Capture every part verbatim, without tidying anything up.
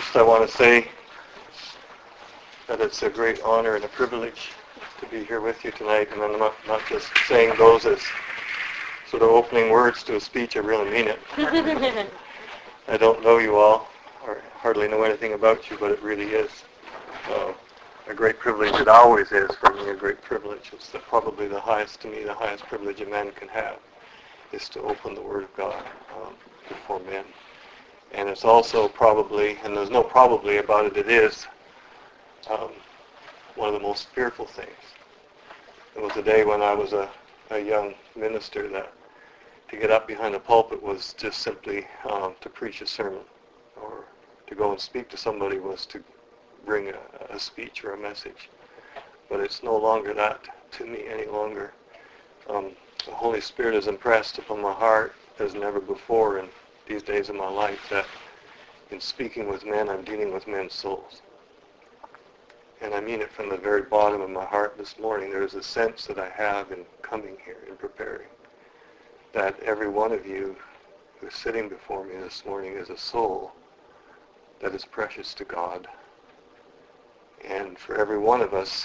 First, I want to say that it's a great honor and a privilege to be here with you tonight, and I'm not, not just saying those as sort of opening words to a speech. I really mean it. I don't know you all, or hardly know anything about you, but it really is uh, a great privilege. It always is for me a great privilege. It's the, probably the highest, to me, the highest privilege a man can have, is to open the Word of God um, before men. And it's also probably, and there's no probably about it, it is um, one of the most fearful things. There was a day when I was a, a young minister that to get up behind the pulpit was just simply um, to preach a sermon, or to go and speak to somebody was to bring a, a speech or a message. But it's no longer that to me any longer. Um, the Holy Spirit is impressed upon my heart as never before in these days of my life that in speaking with men, I'm dealing with men's souls. And I mean it from the very bottom of my heart this morning. There is a sense that I have in coming here and preparing, that every one of you who's sitting before me this morning is a soul that is precious to God. And for every one of us,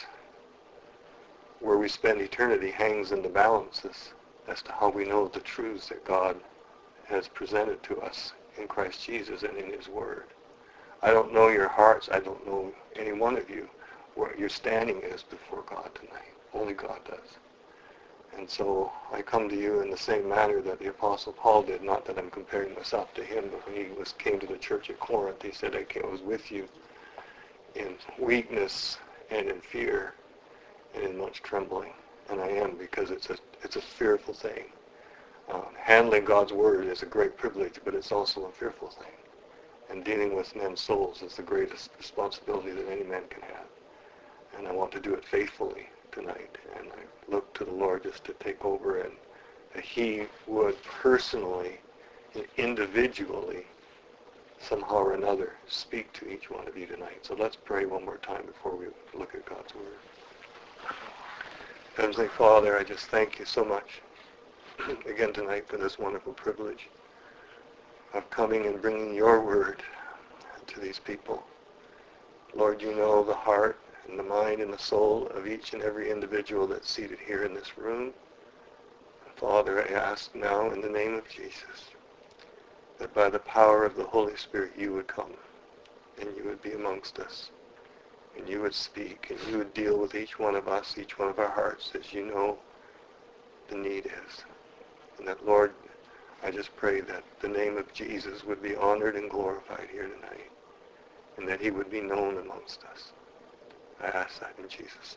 where we spend eternity hangs in the balances as to how we know the truths that God has presented to us in Christ Jesus and in His Word. I don't know your hearts. I don't know any one of you where your standing is before God tonight. Only God does. And so I come to you in the same manner that the Apostle Paul did, not that I'm comparing myself to him, but when he was came to the church at Corinth, he said, I came, I was with you in weakness and in fear and in much trembling. And I am, because it's a, it's a fearful thing. Uh, handling God's Word is a great privilege, but it's also a fearful thing. And dealing with men's souls is the greatest responsibility that any man can have. And I want to do it faithfully tonight. And I look to the Lord just to take over, and that He would personally and individually, somehow or another, speak to each one of you tonight. So let's pray one more time before we look at God's Word. Heavenly Father, I just thank you so much again tonight for this wonderful privilege of coming and bringing your word to these people. Lord, you know the heart and the mind and the soul of each and every individual that's seated here in this room. Father, I ask now in the name of Jesus that by the power of the Holy Spirit you would come and you would be amongst us, and you would speak, and you would deal with each one of us, each one of our hearts, as you know the need is. And that, Lord, I just pray that the name of Jesus would be honored and glorified here tonight, and that he would be known amongst us. I ask that in Jesus'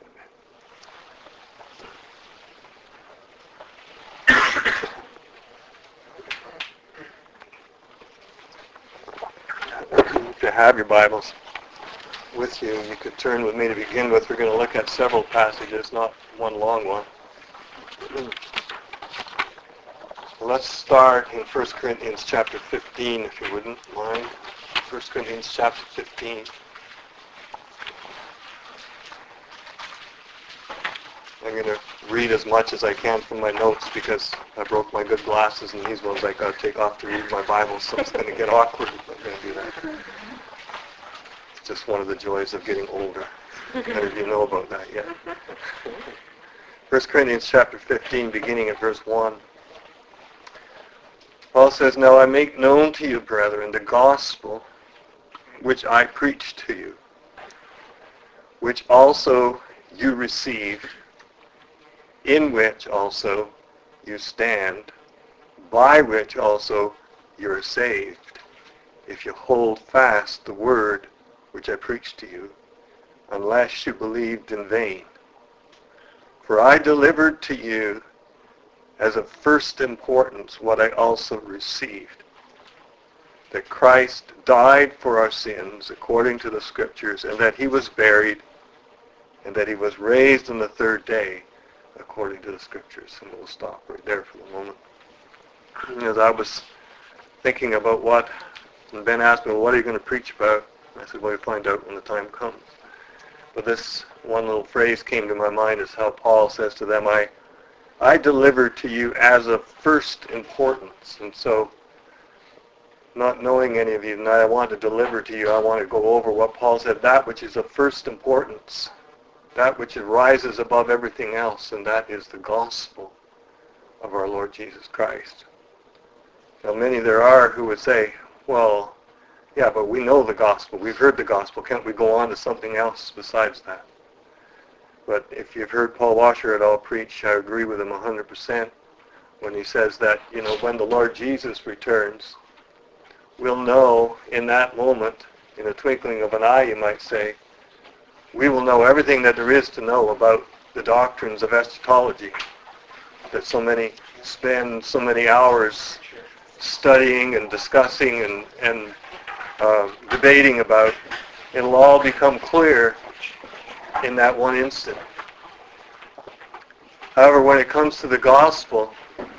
name. Amen. To have your Bibles with you, you could turn with me to begin with. We're going to look at several passages, not one long one. Let's start in First Corinthians chapter fifteen, if you wouldn't mind. First Corinthians chapter fifteen. I'm going to read as much as I can from my notes because I broke my good glasses, and these ones I got to take off to read my Bible, so it's going to get awkward if I'm going to do that. It's just one of the joys of getting older. None of you know about that yet. First Corinthians chapter fifteen, beginning at verse one. Paul says, Now I make known to you, brethren, the gospel which I preached to you, which also you received, in which also you stand, by which also you are saved, if you hold fast the word which I preached to you, unless you believed in vain. For I delivered to you as of first importance what I also received, that Christ died for our sins according to the Scriptures, and that he was buried, and that he was raised on the third day according to the Scriptures. And we'll stop right there for the moment. As I was thinking about what, and Ben asked me, well, what are you going to preach about? I said, well, we'll find out when the time comes. But this one little phrase came to my mind, is how Paul says to them, I I delivered to you as of first importance. And so not knowing any of you, and I want to deliver to you, I want to go over what Paul said, that which is of first importance, that which rises above everything else, and that is the gospel of our Lord Jesus Christ. Now, many there are who would say, well, yeah, but we know the gospel. We've heard the gospel. Can't we go on to something else besides that? But if you've heard Paul Washer at all preach, I agree with him one hundred percent when he says that, you know, when the Lord Jesus returns, we'll know in that moment, in a twinkling of an eye, you might say, we will know everything that there is to know about the doctrines of eschatology that so many spend so many hours studying and discussing and, and uh, debating about. It'll all become clear in that one instant. However, when it comes to the gospel,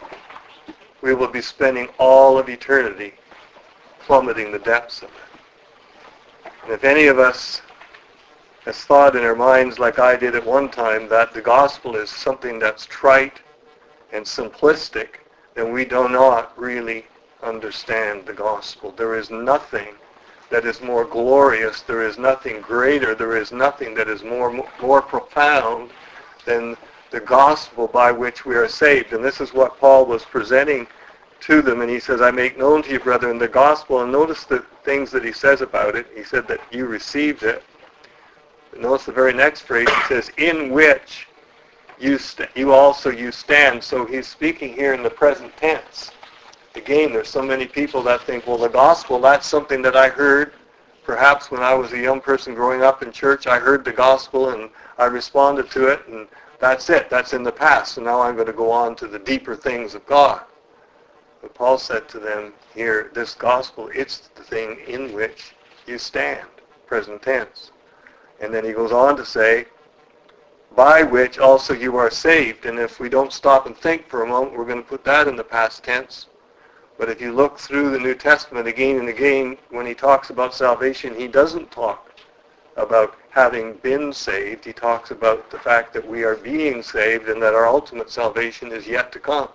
we will be spending all of eternity plummeting the depths of it. And if any of us has thought in our minds, like I did at one time, that the gospel is something that's trite and simplistic, then we do not really understand the gospel. There is nothing that is more glorious, there is nothing greater, there is nothing that is more more profound than the gospel by which we are saved. And this is what Paul was presenting to them, and he says, I make known to you, brethren, the gospel. And notice the things that he says about it. He said that you received it. Notice the very next phrase, he says, in which you st- you also you stand. So he's speaking here in the present tense. Again, there's so many people that think, well, the gospel, that's something that I heard perhaps when I was a young person growing up in church. I heard the gospel and I responded to it, and that's it. That's in the past. And now I'm going to go on to the deeper things of God. But Paul said to them here, this gospel, it's the thing in which you stand, present tense. And then he goes on to say, by which also you are saved. And if we don't stop and think for a moment, we're going to put that in the past tense. But if you look through the New Testament again and again, when he talks about salvation, he doesn't talk about having been saved. He talks about the fact that we are being saved and that our ultimate salvation is yet to come.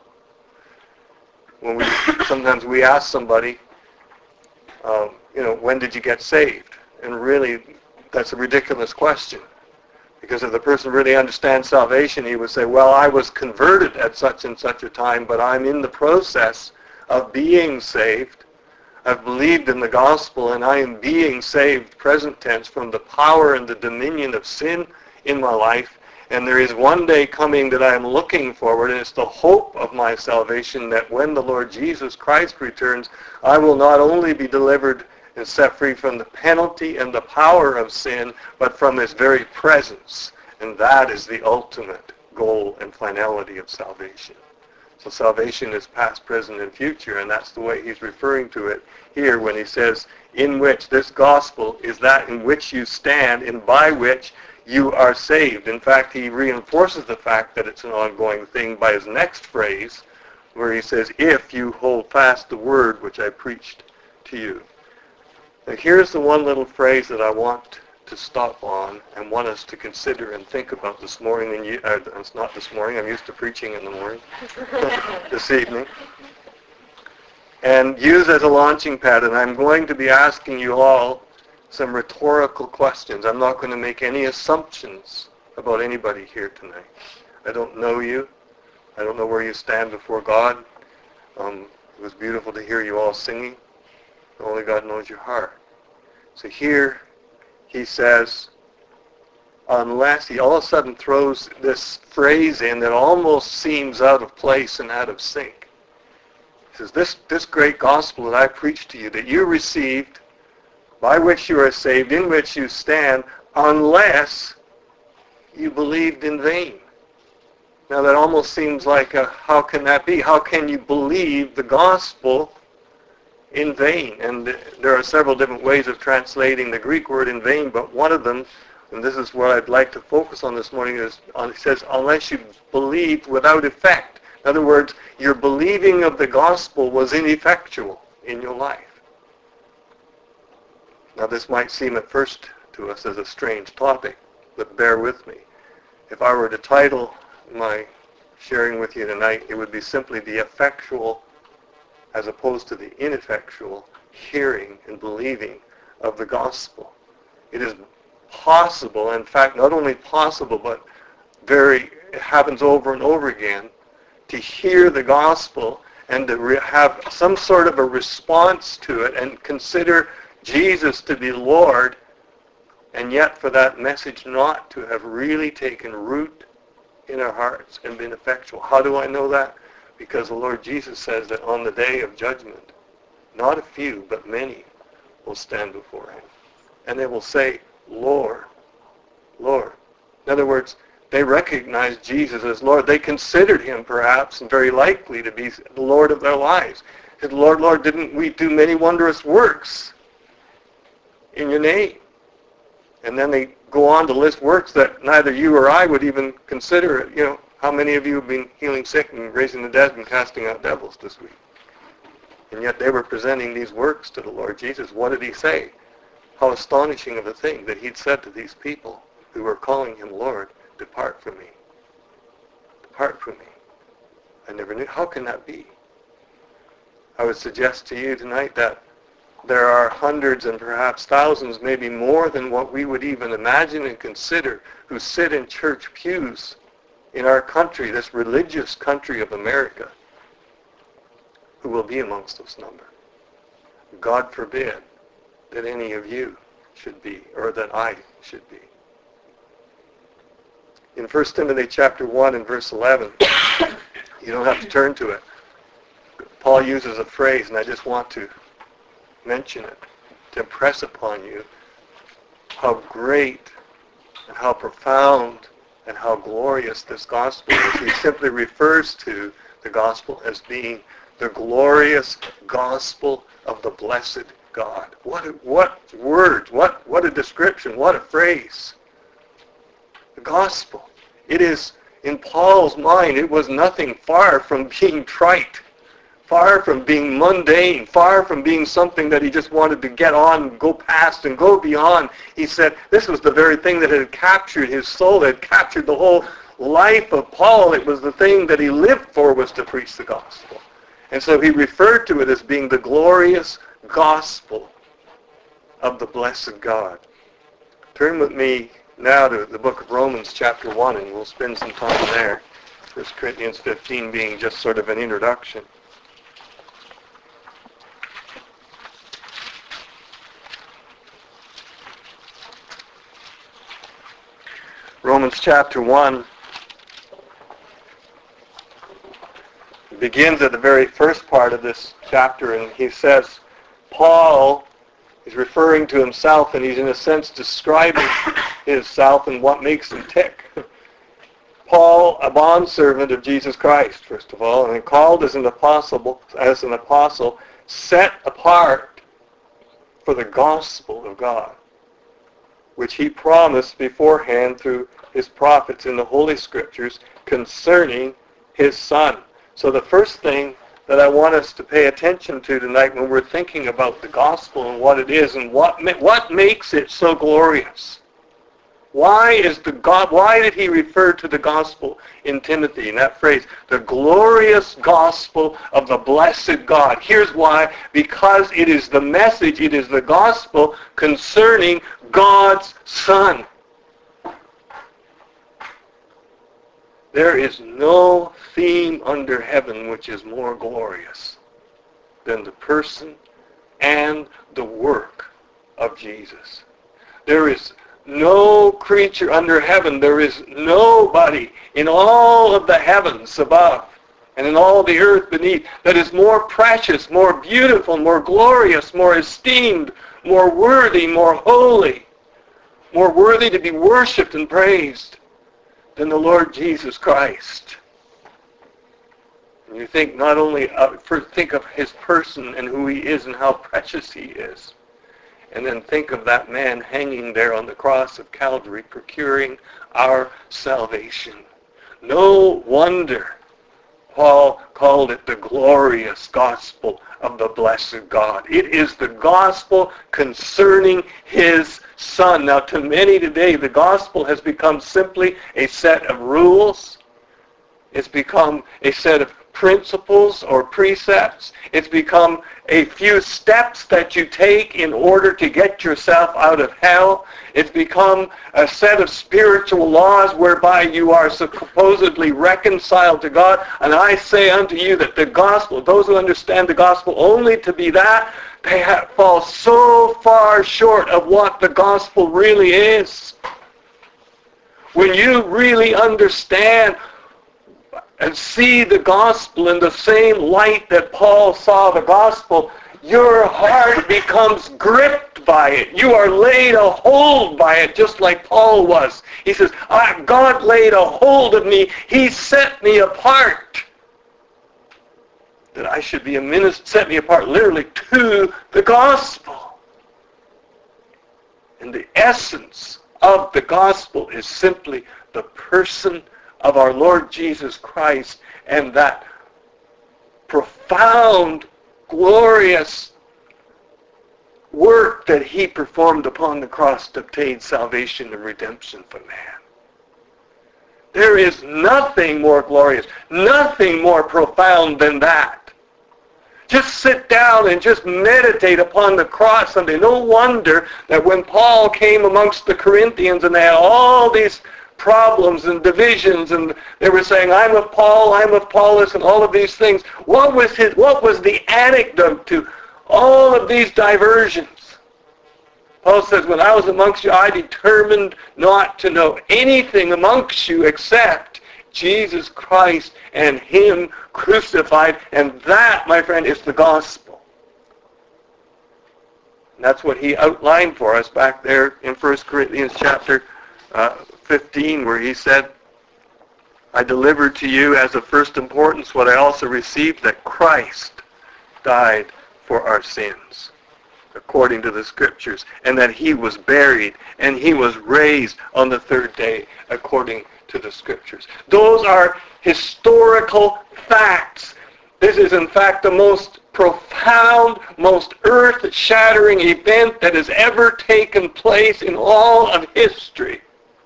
When we sometimes we ask somebody, um, you know, when did you get saved? And really, that's a ridiculous question. Because if the person really understands salvation, he would say, well, I was converted at such and such a time, but I'm in the process of being saved. I've believed in the gospel, and I am being saved, present tense, from the power and the dominion of sin in my life. And there is one day coming that I am looking forward, and it's the hope of my salvation that when the Lord Jesus Christ returns, I will not only be delivered and set free from the penalty and the power of sin, but from his very presence. And that is the ultimate goal and finality of salvation. So salvation is past, present, and future, and that's the way he's referring to it here when he says, in which this gospel is that in which you stand and by which you are saved. In fact, he reinforces the fact that it's an ongoing thing by his next phrase, where he says, if you hold fast the word which I preached to you. Now, here's the one little phrase that I want to stop on and want us to consider and think about this morning. And you, uh, it's not this morning. I'm used to preaching in the morning. This evening. And use as a launching pad. And I'm going to be asking you all some rhetorical questions. I'm not going to make any assumptions about anybody here tonight. I don't know you. I don't know where you stand before God. Um, it was beautiful to hear you all singing. Only God knows your heart. So here he says, unless, he all of a sudden throws this phrase in that almost seems out of place and out of sync. He says, this, this great gospel that I preached to you, that you received, by which you are saved, in which you stand, unless you believed in vain. Now that almost seems like, a, how can that be? How can you believe the gospel in vain? And there are several different ways of translating the Greek word in vain, but one of them, and this is what I'd like to focus on this morning, is on, it says, unless you believed without effect. In other words, your believing of the gospel was ineffectual in your life. Now this might seem at first to us as a strange topic, but bear with me. If I were to title my sharing with you tonight, it would be simply the effectual as opposed to the ineffectual hearing and believing of the gospel. It is possible, in fact, not only possible, but very, it happens over and over again, to hear the gospel and to re- have some sort of a response to it and consider Jesus to be Lord, and yet for that message not to have really taken root in our hearts and been effectual. How do I know that? Because the Lord Jesus says that on the day of judgment, not a few, but many will stand before him. And they will say, Lord, Lord. In other words, they recognized Jesus as Lord. They considered him perhaps, and very likely, to be the Lord of their lives. Said, Lord, Lord, didn't we do many wondrous works in your name? And then they go on to list works that neither you or I would even consider. You know, how many of you have been healing sick and raising the dead and casting out devils this week? And yet they were presenting these works to the Lord Jesus. What did he say? How astonishing of a thing that he'd said to these people who were calling him Lord, depart from me. Depart from me. I never knew. How can that be? I would suggest to you tonight that there are hundreds and perhaps thousands, maybe more than what we would even imagine and consider, who sit in church pews in our country, this religious country of America, who will be amongst this number. God forbid that any of you should be, or that I should be. In First Timothy chapter one and verse eleven, you don't have to turn to it. Paul uses a phrase, and I just want to mention it, to impress upon you how great and how profound and how glorious this gospel is. He simply refers to the gospel as being the glorious gospel of the blessed God. What a, what word, what, what a description, what a phrase. The gospel. It is, in Paul's mind, it was nothing far from being trite, far from being mundane, far from being something that he just wanted to get on, go past, and go beyond. He said this was the very thing that had captured his soul, that had captured the whole life of Paul. It was the thing that he lived for, was to preach the gospel. And so he referred to it as being the glorious gospel of the blessed God. Turn with me now to the book of Romans chapter one, and we'll spend some time there. First Corinthians fifteen being just sort of an introduction. Romans chapter one begins at the very first part of this chapter, and he says, Paul is referring to himself, and he's in a sense describing himself and what makes him tick. Paul, a bondservant of Jesus Christ, first of all, and called as an apostle, as an apostle, set apart for the gospel of God, which he promised beforehand through his prophets in the Holy Scriptures concerning his Son. So the first thing that I want us to pay attention to tonight when we're thinking about the gospel and what it is and what what makes it so glorious. Why is the God? Why did he refer to the gospel in Timothy in that phrase? The glorious gospel of the blessed God. Here's why. Because it is the message, it is the gospel concerning God's Son. There is no theme under heaven which is more glorious than the person and the work of Jesus. There is no creature under heaven, there is nobody in all of the heavens above and in all the earth beneath that is more precious, more beautiful, more glorious, more esteemed, more worthy, more holy, more worthy to be worshipped and praised than the Lord Jesus Christ. And you think not only, uh, first think of his person and who he is and how precious he is. And then think of that man hanging there on the cross of Calvary, procuring our salvation. No wonder Paul called it the glorious gospel of the blessed God. It is the gospel concerning his Son. Now, to many today, the gospel has become simply a set of rules. It's become a set of principles or precepts. It's become a few steps that you take in order to get yourself out of hell. It's become a set of spiritual laws whereby you are supposedly reconciled to God. And I say unto you that the gospel, those who understand the gospel only to be that, they have, fall so far short of what the gospel really is. When you really understand and see the gospel in the same light that Paul saw the gospel, your heart becomes gripped by it. You are laid a hold by it, just like Paul was. He says, ah, God laid a hold of me. He set me apart. That I should be a minister, set me apart literally to the gospel. And the essence of the gospel is simply the person of our Lord Jesus Christ, and that profound, glorious work that he performed upon the cross to obtain salvation and redemption for man. There is nothing more glorious, nothing more profound than that. Just sit down and just meditate upon the cross someday. No wonder that when Paul came amongst the Corinthians and they had all these problems and divisions, and they were saying, I'm of Paul, I'm of Apollos, and all of these things. What was his, what was the antidote to all of these diversions? Paul says, when I was amongst you, I determined not to know anything amongst you except Jesus Christ and him crucified. And that, my friend, is the gospel. And that's what he outlined for us back there in First Corinthians chapter uh, fifteen, where he said, I delivered to you as of first importance what I also received, that Christ died for our sins, according to the Scriptures, and that he was buried, and he was raised on the third day, according to the Scriptures. Those are historical facts. This is, in fact, the most profound, most earth-shattering event that has ever taken place in all of history.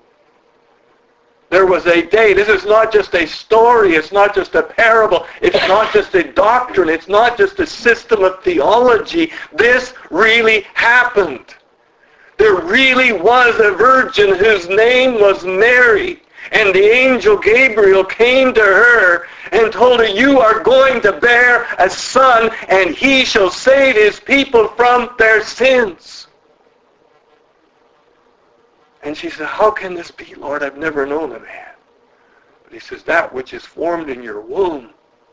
There was a day. This is not just a story. It's not just a parable. It's not just a doctrine. It's not just a system of theology. This really happened. There really was a virgin whose name was Mary. And the angel Gabriel came to her and told her, you are going to bear a son, and he shall save his people from their sins. And she said, how can this be, Lord? I've never known a man. But he says, that which is formed in your womb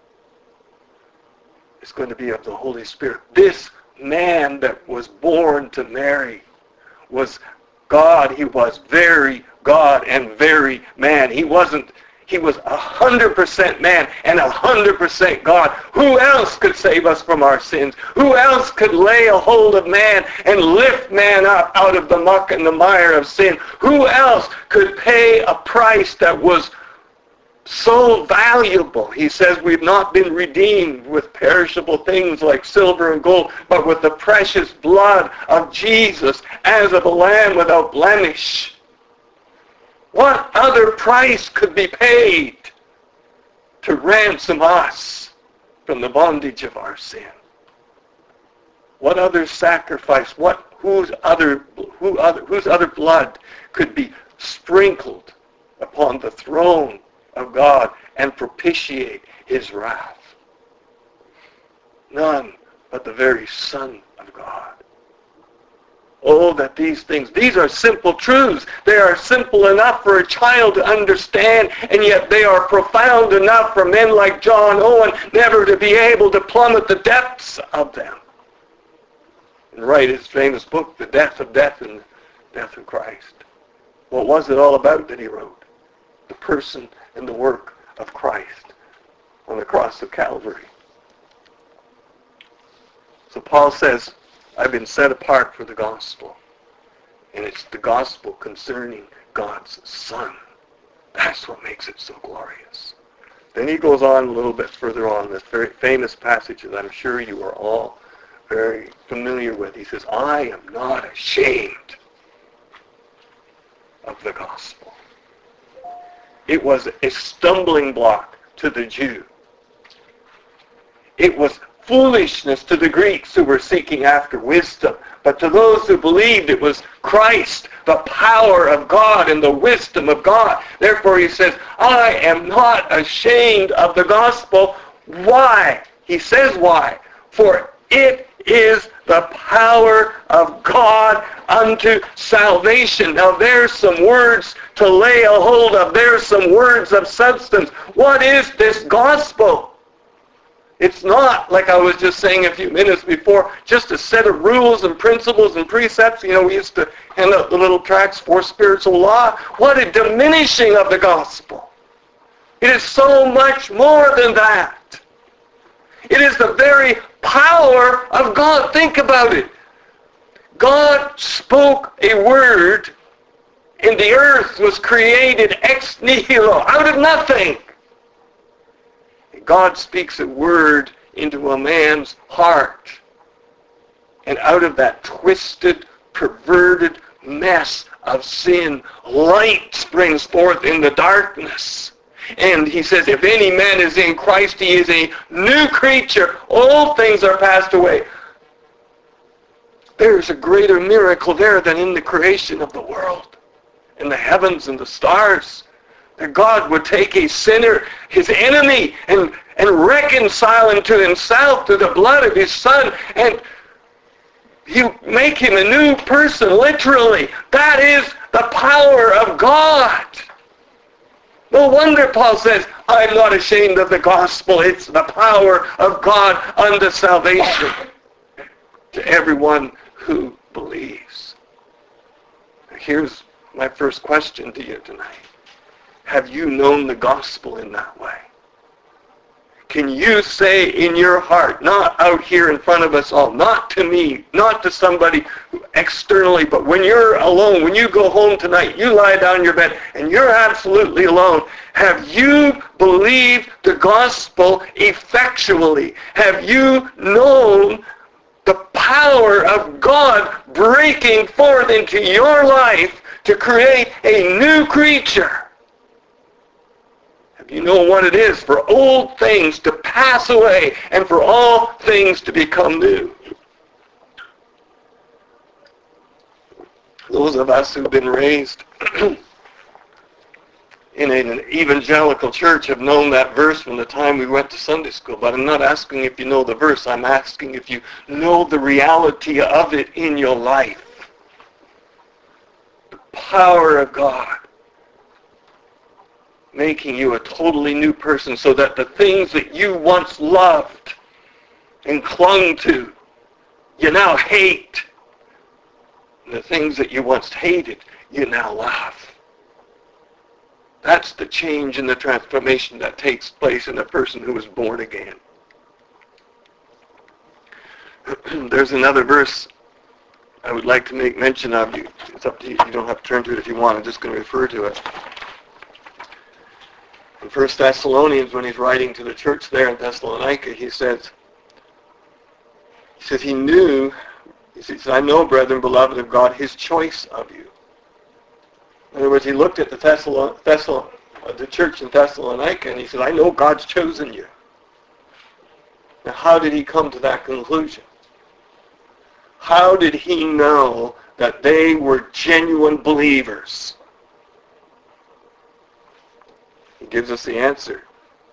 is going to be of the Holy Spirit. This man that was born to Mary was God. He was very God and very man. He wasn't, he was a hundred percent man and a hundred percent God. Who else could save us from our sins? Who else could lay a hold of man and lift man up out of the muck and the mire of sin? Who else could pay a price that was so valuable? He says we've not been redeemed with perishable things like silver and gold, but with the precious blood of Jesus, as of a lamb without blemish. What other price could be paid to ransom us from the bondage of our sin? What other sacrifice, what, whose other, who other, whose other blood could be sprinkled upon the throne of God and propitiate his wrath? None but the very Son of God. Oh, that these things, these are simple truths. They are simple enough for a child to understand, and yet they are profound enough for men like John Owen never to be able to plummet the depths of them and write his famous book, The Death of Death and the Death of Christ. What was it all about that he wrote? The person and the work of Christ on the cross of Calvary. So Paul says, I've been set apart for the gospel. And it's the gospel concerning God's Son. That's what makes it so glorious. Then he goes on a little bit further on, this very famous passage that I'm sure you are all very familiar with. He says, I am not ashamed of the gospel. It was a stumbling block to the Jew. it was foolishness to the Greeks who were seeking after wisdom. But to those who believed, it was Christ, the power of God and the wisdom of God. Therefore he says, I am not ashamed of the gospel. Why? He says why. For it is the power of God unto salvation. Now there's some words to lay a hold of. There's some words of substance. What is this gospel? It's not, like I was just saying a few minutes before, just a set of rules and principles and precepts. You know, we used to hand out the little tracts for spiritual law. What a diminishing of the gospel. It is so much more than that. It is the very power of God. Think about it. God spoke a word, and the earth was created ex nihilo, out of nothing. God speaks a word into a man's heart. And out of that twisted, perverted mess of sin, light springs forth in the darkness. And he says, if any man is in Christ, he is a new creature. All things are passed away. There is a greater miracle there than in the creation of the world, and the heavens and the stars. That God would take a sinner, his enemy, and, and reconcile him to himself through the blood of his Son, and he'll make him a new person, literally. That is the power of God. No wonder Paul says, I'm not ashamed of the gospel. It's the power of God unto salvation to everyone who believes. Here's my first question to you tonight. Have you known the gospel in that way? Can you say in your heart, not out here in front of us all, not to me, not to somebody externally, but when you're alone, when you go home tonight, you lie down in your bed and you're absolutely alone, have you believed the gospel effectually? Have you known the power of God breaking forth into your life to create a new creature? You know what it is for old things to pass away and for all things to become new. Those of us who've been raised in an evangelical church have known that verse from the time we went to Sunday school. But I'm not asking if you know the verse. I'm asking if you know the reality of it in your life. The power of God making you a totally new person, so that the things that you once loved and clung to, you now hate. And the things that you once hated, you now love. That's the change and the transformation that takes place in a person who is born again. There's another verse I would like to make mention of. You. It's up to you. You don't have to turn to it if you want. I'm just going to refer to it. In First Thessalonians, when he's writing to the church there in Thessalonica, he says, he says he knew, he says, I know, brethren, beloved of God, his choice of you. In other words, he looked at the, Thessalon, Thessalon, uh, the church in Thessalonica and he said, I know God's chosen you. Now, how did he come to that conclusion? How did he know that they were genuine believers? He gives us the answer.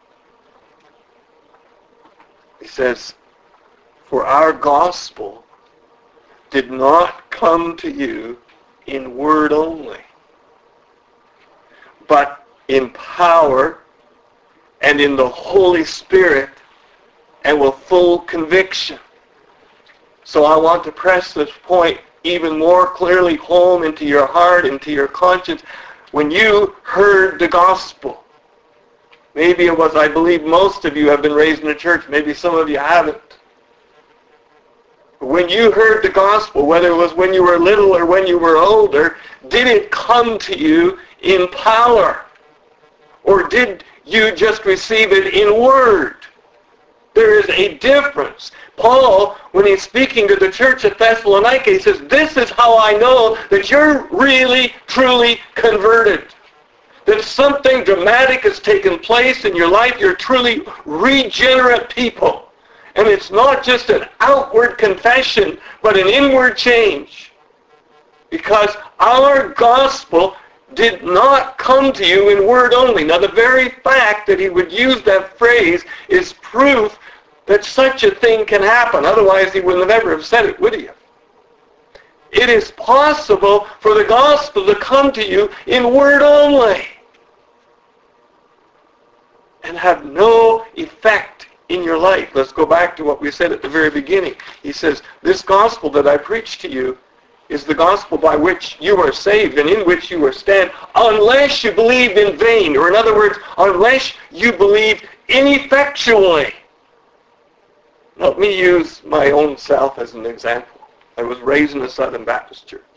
He says, for our gospel did not come to you in word only, but in power and in the Holy Spirit and with full conviction. So I want to press this point even more clearly home into your heart, into your conscience. When you heard the gospel, maybe it was, I believe most of you have been raised in a church, maybe some of you haven't. When you heard the gospel, whether it was when you were little or when you were older, did it come to you in power? Or did you just receive it in word? There is a difference. Paul, when he's speaking to the church at Thessalonica, he says, this is how I know that you're really, truly converted. That something dramatic has taken place in your life. You're truly regenerate people. And it's not just an outward confession, but an inward change. Because our gospel did not come to you in word only. Now, the very fact that he would use that phrase is proof that such a thing can happen. Otherwise, he wouldn't have ever have said it, would he? It is possible for the gospel to come to you in word only and have no effect in your life. Let's go back to what we said at the very beginning. He says, this gospel that I preach to you is the gospel by which you are saved and in which you are stand, unless you believed in vain. Or in other words, unless you believed ineffectually. Let me use my own self as an example. I was raised in a Southern Baptist church.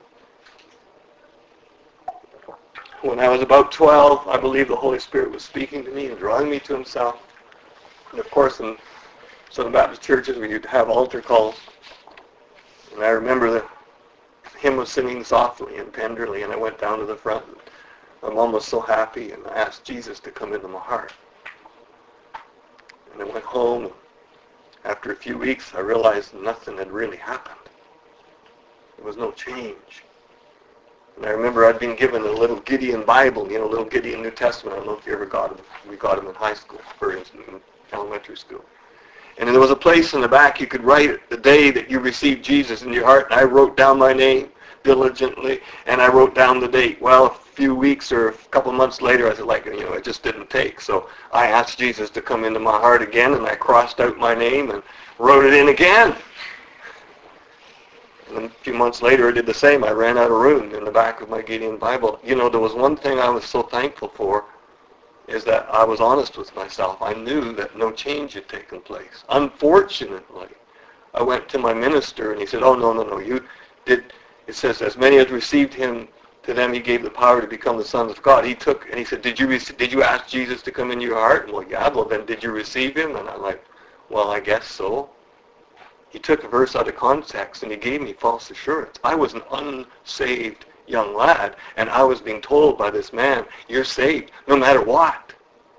When I was about twelve, I believe the Holy Spirit was speaking to me and drawing me to himself. And of course, in Southern Baptist churches, we would have altar calls. And I remember the hymn was singing softly and tenderly, and I went down to the front. And my mom was so happy, and I asked Jesus to come into my heart. And I went home. After a few weeks, I realized nothing had really happened. There was no change. And I remember I'd been given a little Gideon Bible, you know, a little Gideon New Testament. I don't know if you ever got them. We got them in high school, or in elementary school. And there was a place in the back you could write the day that you received Jesus in your heart. And I wrote down my name diligently, and I wrote down the date. Well, a few weeks or a couple months later, I said, like, you know, it just didn't take. So I asked Jesus to come into my heart again, and I crossed out my name and wrote it in again. And a few months later, I did the same. I ran out of room in the back of my Gideon Bible. You know, there was one thing I was so thankful for, is that I was honest with myself. I knew that no change had taken place. Unfortunately, I went to my minister, and he said, oh, no, no, no, you did. It says, as many as received him, to them he gave the power to become the sons of God. He took, and he said, did you rec- did you ask Jesus to come into your heart? And well, yeah, well, then did you receive him? And I'm like, well, I guess so. He took a verse out of context, and he gave me false assurance. I was an unsaved young lad, and I was being told by this man, you're saved no matter what.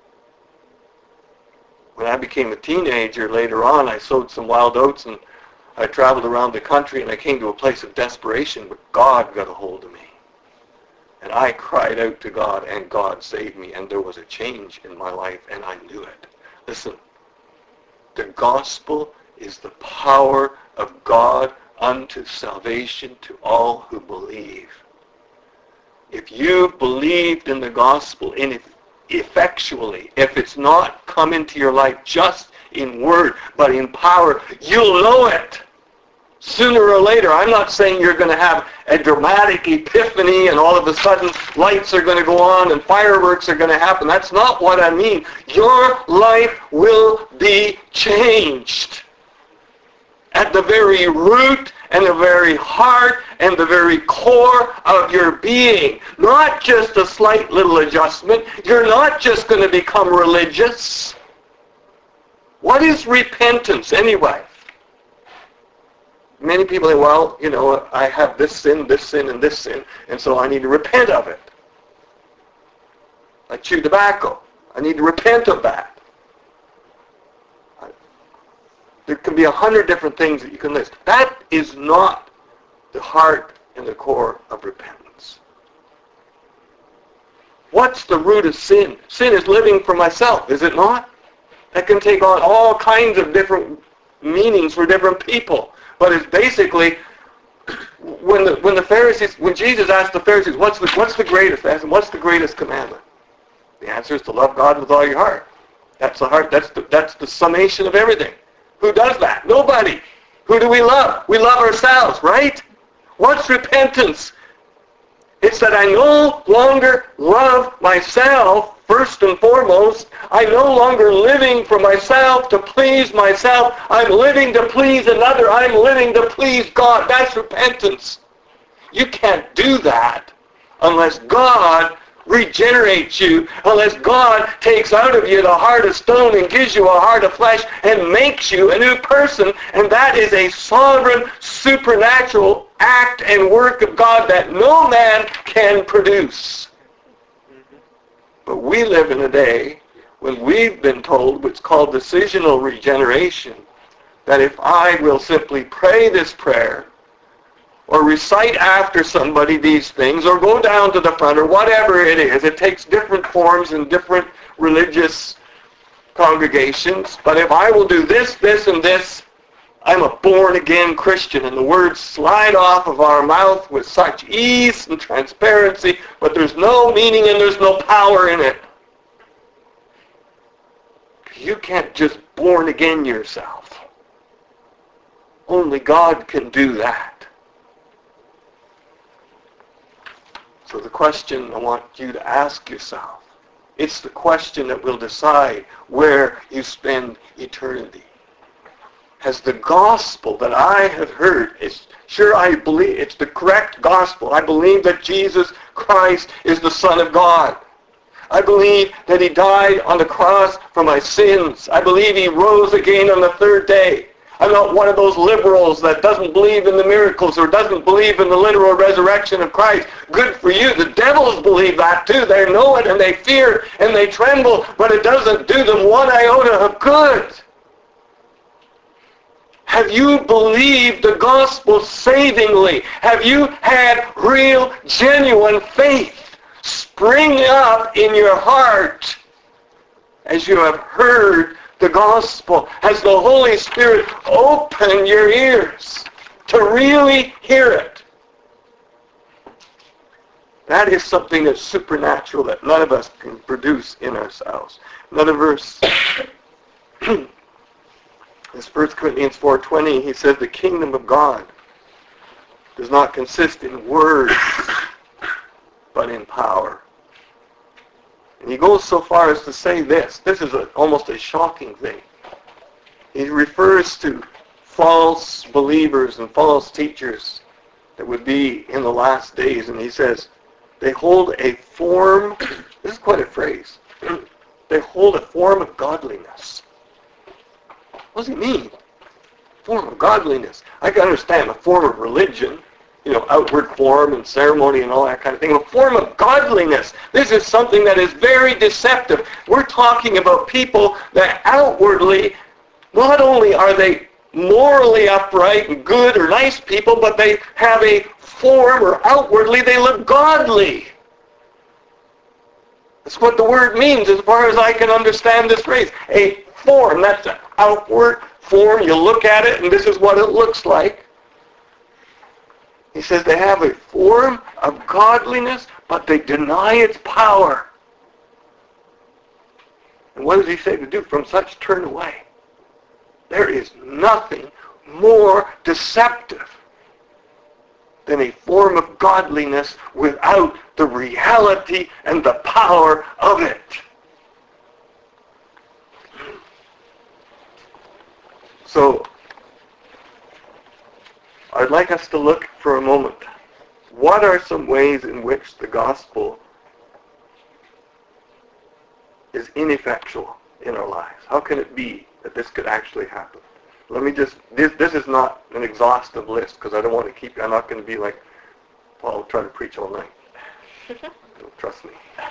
When I became a teenager later on, I sowed some wild oats, and I traveled around the country, and I came to a place of desperation, but God got a hold of me. And I cried out to God, and God saved me, and there was a change in my life, and I knew it. Listen, the gospel is the power of God unto salvation to all who believe. If you've believed in the gospel in effectually, if it's not come into your life just in word, but in power, you'll know it. Sooner or later, I'm not saying you're going to have a dramatic epiphany and all of a sudden lights are going to go on and fireworks are going to happen. That's not what I mean. Your life will be changed at the very root and the very heart and the very core of your being. Not just a slight little adjustment. You're not just going to become religious. What is repentance anyway? Many people say, well, you know, I have this sin, this sin, and this sin, and so I need to repent of it. I chew tobacco. I need to repent of that. There can be a hundred different things that you can list. That is not the heart and the core of repentance. What's the root of sin? Sin is living for myself, is it not? That can take on all kinds of different meanings for different people. But it's basically, when the when the Pharisees, when Jesus asked the Pharisees, what's the what's the greatest? They asked them, what's the greatest commandment? The answer is to love God with all your heart. That's the heart. That's the that's the summation of everything. Who does that? Nobody. Who do we love? We love ourselves, right? What's repentance? It's that I no longer love myself first and foremost. I'm no longer living for myself to please myself. I'm living to please another. I'm living to please God. That's repentance. You can't do that unless God regenerates you, unless God takes out of you the heart of stone and gives you a heart of flesh and makes you a new person. And that is a sovereign, supernatural act and work of God that no man can produce. But we live in a day when we've been told what's called decisional regeneration, that if I will simply pray this prayer, or recite after somebody these things, or go down to the front, or whatever it is, it takes different forms in different religious congregations, but if I will do this, this, and this, I'm a born-again Christian, and the words slide off of our mouth with such ease and transparency, but there's no meaning and there's no power in it. You can't just born again yourself. Only God can do that. So the question I want you to ask yourself, it's the question that will decide where you spend eternity. Has the gospel that I have heard, is sure I believe it's the correct gospel. I believe that Jesus Christ is the Son of God. I believe that he died on the cross for my sins. I believe he rose again on the third day. I'm not one of those liberals that doesn't believe in the miracles or doesn't believe in the literal resurrection of Christ. Good for you. The devils believe that too. They know it and they fear and they tremble, but it doesn't do them one iota of good. Have you believed the gospel savingly? Have you had real, genuine faith spring up in your heart as you have heard the gospel? Has the Holy Spirit opened your ears to really hear it? That is something that's supernatural that none of us can produce in ourselves. Another verse is First Corinthians four twenty. He says the kingdom of God does not consist in words, but in power. And he goes so far as to say this. This is a, almost a shocking thing. He refers to false believers and false teachers that would be in the last days. And he says, they hold a form, this is quite a phrase, they hold a form of godliness. What does he mean? Form of godliness. I can understand a form of religion, you know, outward form and ceremony and all that kind of thing. A form of godliness. This is something that is very deceptive. We're talking about people that outwardly, not only are they morally upright and good or nice people, but they have a form, or outwardly they look godly. That's what the word means as far as I can understand this phrase. A form, that's an outward form. You look at it and this is what it looks like. He says they have a form of godliness, but they deny its power. And what does he say to do? From such turn away. There is nothing more deceptive than a form of godliness without the reality and the power of it. So, I'd like us to look for a moment. What are some ways in which the gospel is ineffectual in our lives? How can it be that this could actually happen? Let me just, this, this is not an exhaustive list because I don't want to keep, I'm not going to be like Paul trying to preach all night. Don't trust me.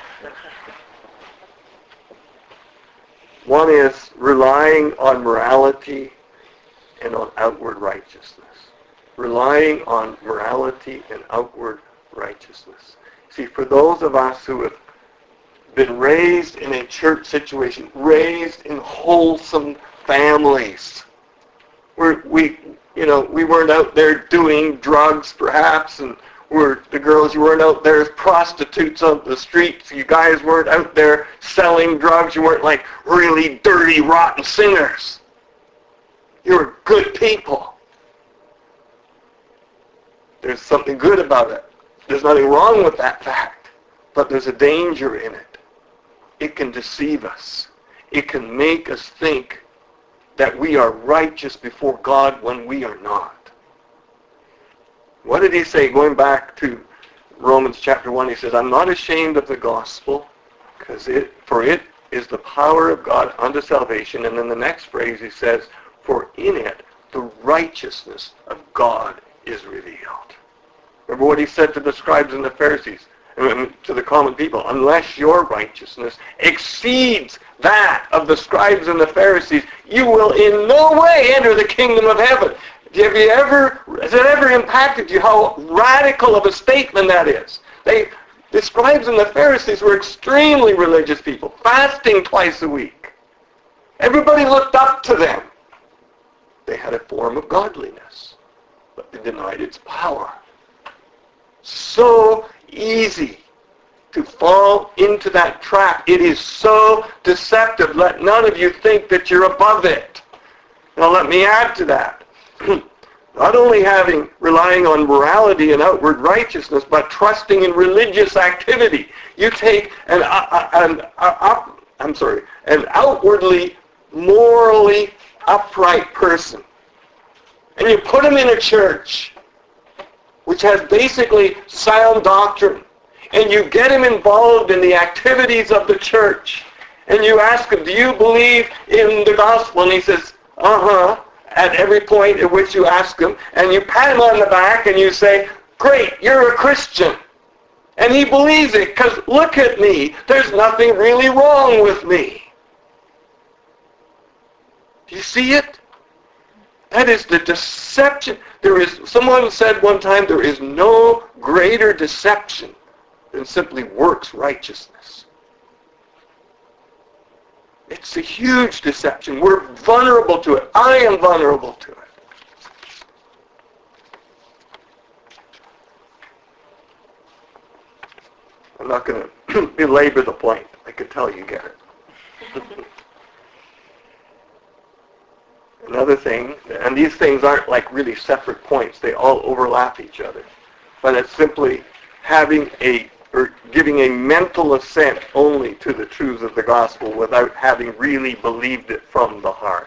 One is relying on morality and on outward righteousness. Relying on morality and outward righteousness. See, for those of us who have been raised in a church situation, raised in wholesome families, where we, you know, we weren't out there doing drugs, perhaps, and we're the girls, you weren't out there as prostitutes on the streets. You guys weren't out there selling drugs. You weren't like really dirty, rotten sinners. You were good people. There's something good about it. There's nothing wrong with that fact, but there's a danger in it. It can deceive us. It can make us think that we are righteous before God when we are not. What did he say? Going back to Romans chapter one, he says, I'm not ashamed of the gospel, because it, for it is the power of God unto salvation. And then the next phrase he says, for in it the righteousness of God is revealed. Remember what he said to the scribes and the Pharisees? um, to the common people, unless your righteousness exceeds that of the scribes and the Pharisees, you will in no way enter the kingdom of heaven. Have you ever, has it ever impacted you how radical of a statement that is? They, the scribes and the Pharisees were extremely religious people, fasting twice a week. Everybody looked up to them. They had a form of godliness, but they denied its power. So easy to fall into that trap. It is so deceptive. Let none of you think that you're above it. Now let me add to that. Not only having, relying on morality and outward righteousness, but trusting in religious activity. You take an, uh, an uh, up, I'm sorry, an outwardly, morally upright person, and you put him in a church which has basically sound doctrine, and you get him involved in the activities of the church, and you ask him, do you believe in the gospel? And he says, uh-huh, at every point at which you ask him, and you pat him on the back and you say, great, you're a Christian. And he believes it, because look at me, there's nothing really wrong with me. Do you see it? That is the deception. There is, someone said one time, there is no greater deception than simply works righteousness. It's a huge deception. We're vulnerable to it. I am vulnerable to it. I'm not going to belabor the point. I can tell you get it. Another thing, and these things aren't like really separate points. They all overlap each other. But it's simply having a, or giving a mental assent only to the truths of the gospel without having really believed it from the heart.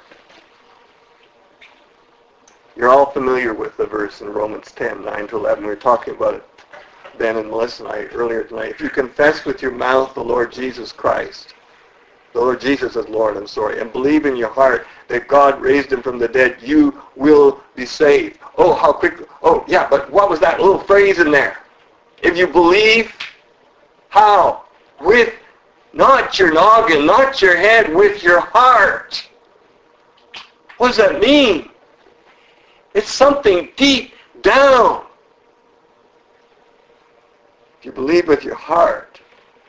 You're all familiar with the verse in Romans ten, nine to eleven. We were talking about it, Ben and Melissa and I, earlier tonight. If you confess with your mouth the Lord Jesus Christ, the Lord Jesus is Lord, I'm sorry, and believe in your heart that God raised him from the dead, you will be saved. Oh, how quick, oh, yeah, but what was that little phrase in there? If you believe, how? With not your noggin, not your head, with your heart. What does that mean? It's something deep down. If you believe with your heart,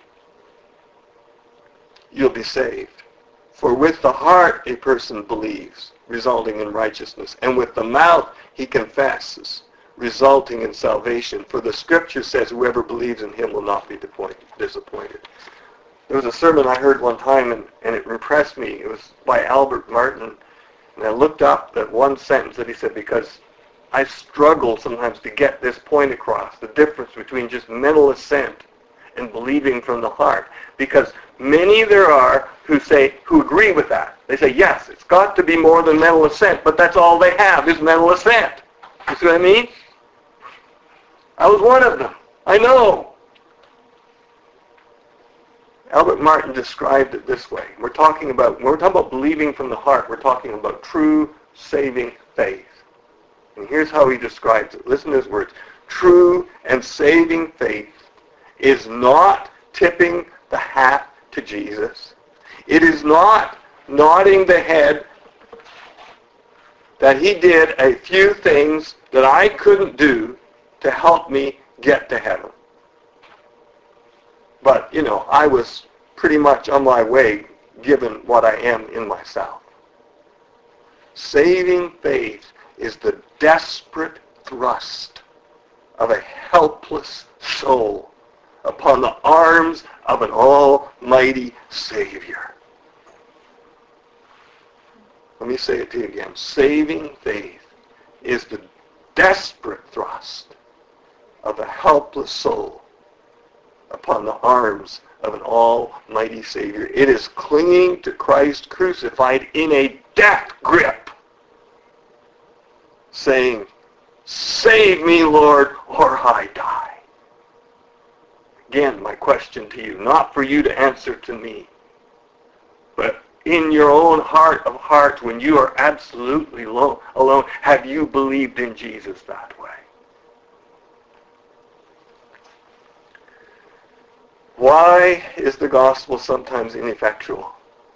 you'll be saved. For with the heart a person believes, resulting in righteousness, and with the mouth he confesses, resulting in salvation. For the scripture says whoever believes in him will not be disappointed. There was a sermon I heard one time, and, and it impressed me. It was by Albert Martin, and I looked up that one sentence that he said, because I struggle sometimes to get this point across, the difference between just mental assent and believing from the heart. Because many there are who say, who agree with that. They say, yes, it's got to be more than mental assent, but that's all they have is mental assent. You see what I mean? I was one of them. I know. Albert Martin described it this way. We're talking about, when we're talking about believing from the heart, we're talking about true saving faith. And here's how he describes it. Listen to his words. True and saving faith is not tipping the hat to Jesus. It is not nodding the head that he did a few things that I couldn't do to help me get to heaven. But, you know, I was pretty much on my way given what I am in myself. Saving faith is the desperate thrust of a helpless soul upon the arms of an almighty Savior. Let me say it to you again. Saving faith is the desperate thrust of a helpless soul upon the arms of an almighty Savior. It is clinging to Christ crucified in a death grip, saying, save me, Lord, or I die. Again, my question to you, not for you to answer to me, but in your own heart of hearts, when you are absolutely alone, alone, have you believed in Jesus that way? Why is the gospel sometimes ineffectual?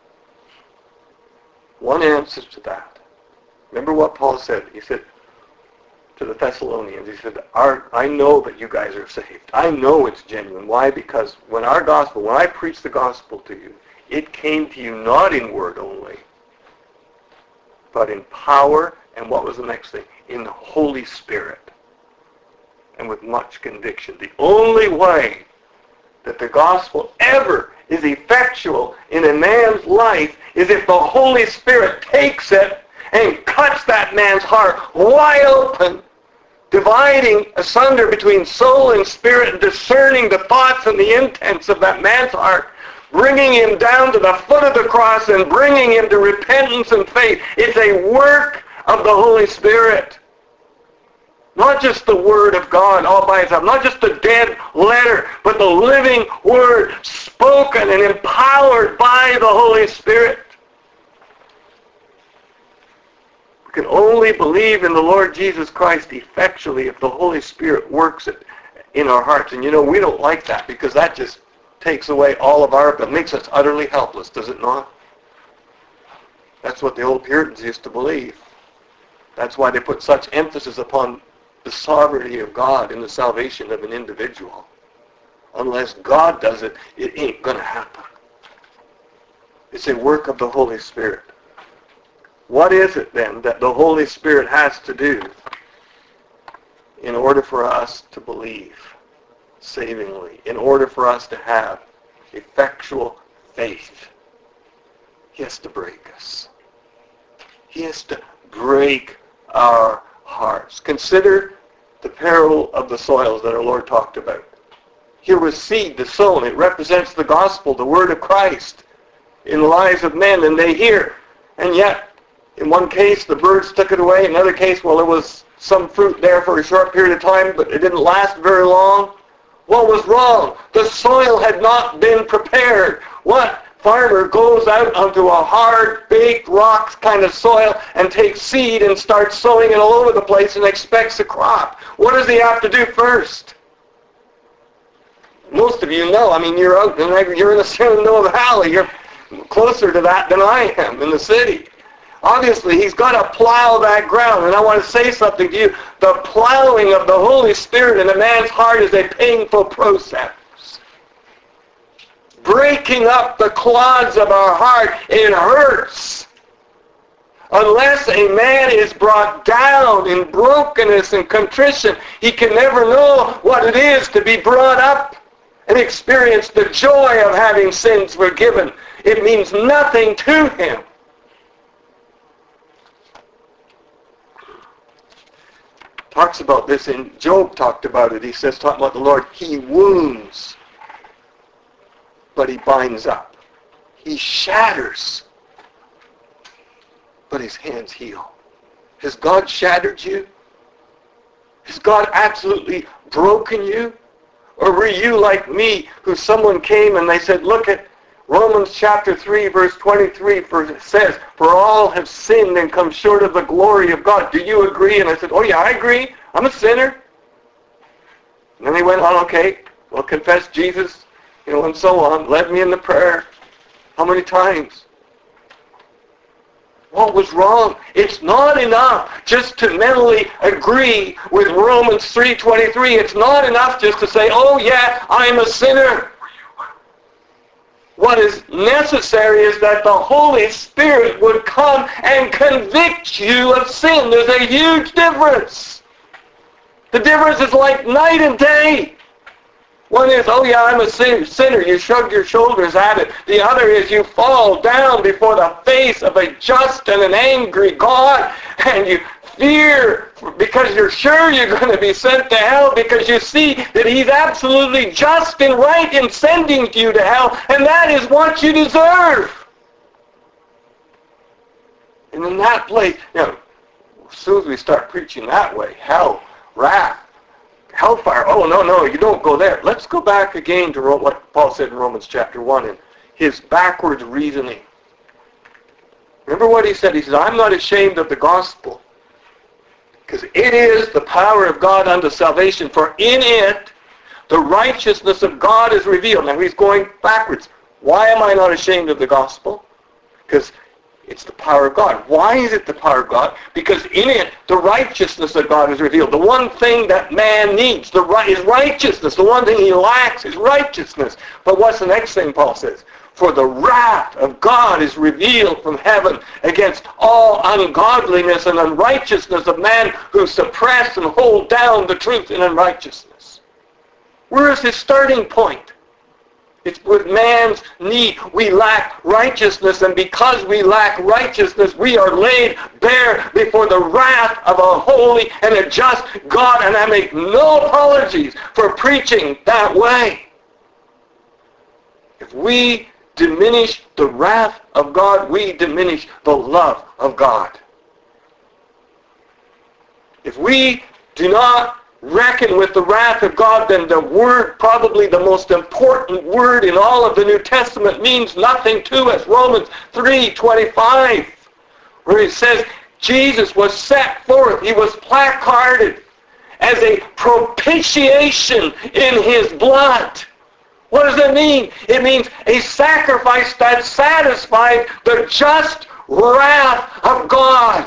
One answer to that. Remember what Paul said. He said to the Thessalonians, he said, our, I know that you guys are saved. I know it's genuine. Why? Because when our gospel, when I preach the gospel to you, it came to you not in word only, but in power, and what was the next thing? In the Holy Spirit, and with much conviction. The only way that the gospel ever is effectual in a man's life is if the Holy Spirit takes it and cuts that man's heart wide open, dividing asunder between soul and spirit, and discerning the thoughts and the intents of that man's heart, bringing him down to the foot of the cross and bringing him to repentance and faith. It's a work of the Holy Spirit. Not just the Word of God all by itself, not just the dead letter, but the living Word spoken and empowered by the Holy Spirit. We can only believe in the Lord Jesus Christ effectually if the Holy Spirit works it in our hearts. And you know, we don't like that because that just takes away all of our, but makes us utterly helpless, does it not? That's what the old Puritans used to believe. That's why they put such emphasis upon the sovereignty of God in the salvation of an individual. Unless God does it, it ain't going to happen. It's a work of the Holy Spirit. What is it then that the Holy Spirit has to do in order for us to believe savingly, in order for us to have effectual faith? He has to break us. He has to break our hearts. Consider the parable of the soils that our Lord talked about. Here was seed, the sown. It represents the gospel, the word of Christ in the lives of men, and they hear. And yet, in one case, the birds took it away. In another case, well, there was some fruit there for a short period of time, but it didn't last very long. What was wrong? The soil had not been prepared. What farmer goes out onto a hard, baked rock kind of soil and takes seed and starts sowing it all over the place and expects a crop? What does he have to do first? Most of you know. I mean, you're out, you're in the Shenandoah Valley. You're closer to that than I am in the city. Obviously, he's got to plow that ground. And I want to say something to you. The plowing of the Holy Spirit in a man's heart is a painful process. Breaking up the clods of our heart, it hurts. Unless a man is brought down in brokenness and contrition, he can never know what it is to be brought up and experience the joy of having sins forgiven. It means nothing to him. Talks about this in Job, talked about it. He says, talking about the Lord, he wounds, but he binds up. He shatters, but his hands heal. Has God shattered you? Has God absolutely broken you? Or were you like me, who someone came and they said, look at Romans chapter three, verse twenty-three, for it says, for all have sinned and come short of the glory of God. Do you agree? And I said, oh yeah, I agree. I'm a sinner. And then he went on, okay, well, confess Jesus, you know, and so on. Led me in the prayer. How many times? What was wrong? It's not enough just to mentally agree with Romans three twenty-three. It's not enough just to say, oh yeah, I'm a sinner. What is necessary is that the Holy Spirit would come and convict you of sin. There's a huge difference. The difference is like night and day. One is, oh yeah, I'm a sinner. You shrug your shoulders at it. The other is you fall down before the face of a just and an angry God, and you fear because you're sure you're going to be sent to hell, because you see that he's absolutely just and right in sending you to hell, and that is what you deserve. And in that place, you know, as soon as we start preaching that way, hell, wrath, hellfire, oh no, no, you don't go there. Let's go back again to what Paul said in Romans chapter one and his backwards reasoning. Remember what he said? He said, I'm not ashamed of the gospel, because it is the power of God unto salvation, for in it the righteousness of God is revealed. Now he's going backwards. Why am I not ashamed of the gospel? Because it's the power of God. Why is it the power of God? Because in it, the righteousness of God is revealed. The one thing that man needs the right, is righteousness. The one thing he lacks is righteousness. But what's the next thing Paul says? For the wrath of God is revealed from heaven against all ungodliness and unrighteousness of man who suppress and hold down the truth in unrighteousness. Where is his starting point? It's with man's need. We lack righteousness, and because we lack righteousness, we are laid bare before the wrath of a holy and a just God, and I make no apologies for preaching that way. If we diminish the wrath of God, we diminish the love of God. If we do not reckon with the wrath of God, then the word, probably the most important word in all of the New Testament, means nothing to us. Romans three twenty-five, where it says Jesus was set forth, he was placarded as a propitiation in his blood. What does that mean? It means a sacrifice that satisfied the just wrath of God.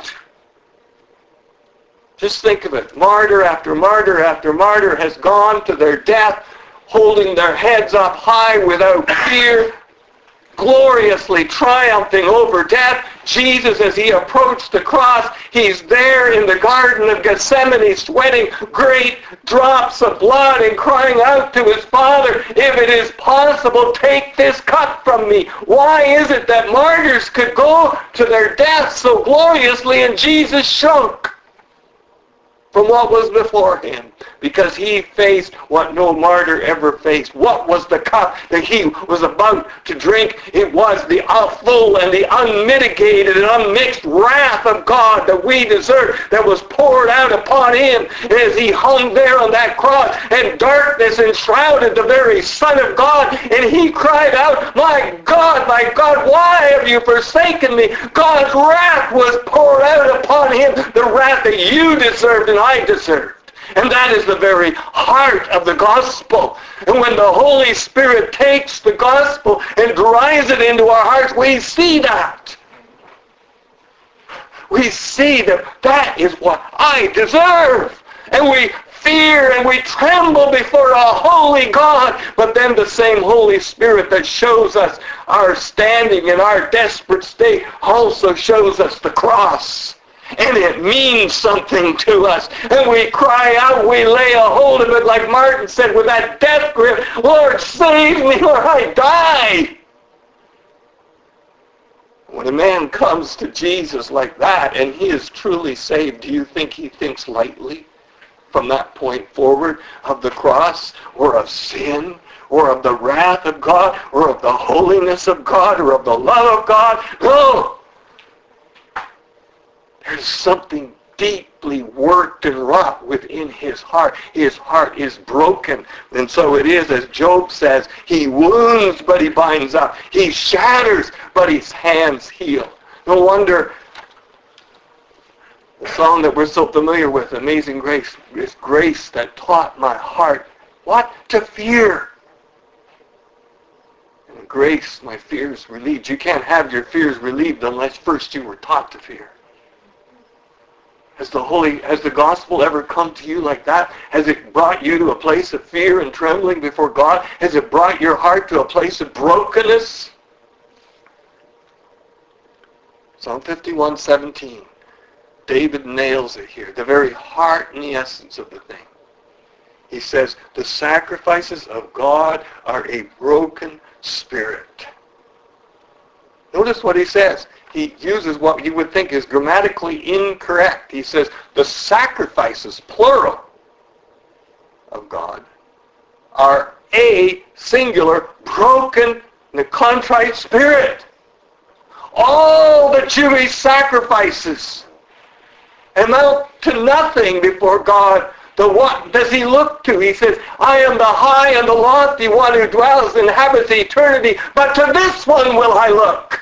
Just think of it. Martyr after martyr after martyr has gone to their death holding their heads up high without fear, gloriously triumphing over death. Jesus, as he approached the cross, he's there in the Garden of Gethsemane sweating great drops of blood and crying out to his Father, if it is possible, take this cup from me. Why is it that martyrs could go to their death so gloriously and Jesus shrunk from what was before him? Because he faced what no martyr ever faced. What was the cup that he was about to drink? It was the full and the unmitigated and unmixed wrath of God that we deserve, that was poured out upon him as he hung there on that cross, and darkness enshrouded the very Son of God, and he cried out, my God, my God, why have you forsaken me? God's wrath was poured out upon him, the wrath that you deserved and I deserved. And that is the very heart of the gospel. And when the Holy Spirit takes the gospel and drives it into our hearts, we see that. We see that that is what I deserve. And we fear and we tremble before a holy God. But then the same Holy Spirit that shows us our standing in our desperate state also shows us the cross. And it means something to us. And we cry out, we lay a hold of it, like Martin said, with that death grip, Lord, save me or I die. When a man comes to Jesus like that and he is truly saved, do you think he thinks lightly from that point forward of the cross or of sin or of the wrath of God or of the holiness of God or of the love of God? No. There's something deeply worked and wrought within his heart. His heart is broken. And so it is, as Job says, he wounds, but he binds up. He shatters, but his hands heal. No wonder the song that we're so familiar with, Amazing Grace, is grace that taught my heart what? To fear. And grace, my fears relieved. You can't have your fears relieved unless first you were taught to fear. Has the Holy, has the gospel ever come to you like that? Has it brought you to a place of fear and trembling before God? Has it brought your heart to a place of brokenness? Psalm fifty-one seventeen. David nails it here, the very heart and the essence of the thing. He says, the sacrifices of God are a broken spirit. Notice what he says. He uses what you would think is grammatically incorrect. He says, the sacrifices, plural, of God are a singular, broken, and a contrite spirit. All the Jewish sacrifices amount to nothing before God. The what does he look to? He says, I am the high and the lofty one who dwells and inhabits eternity, but to this one will I look.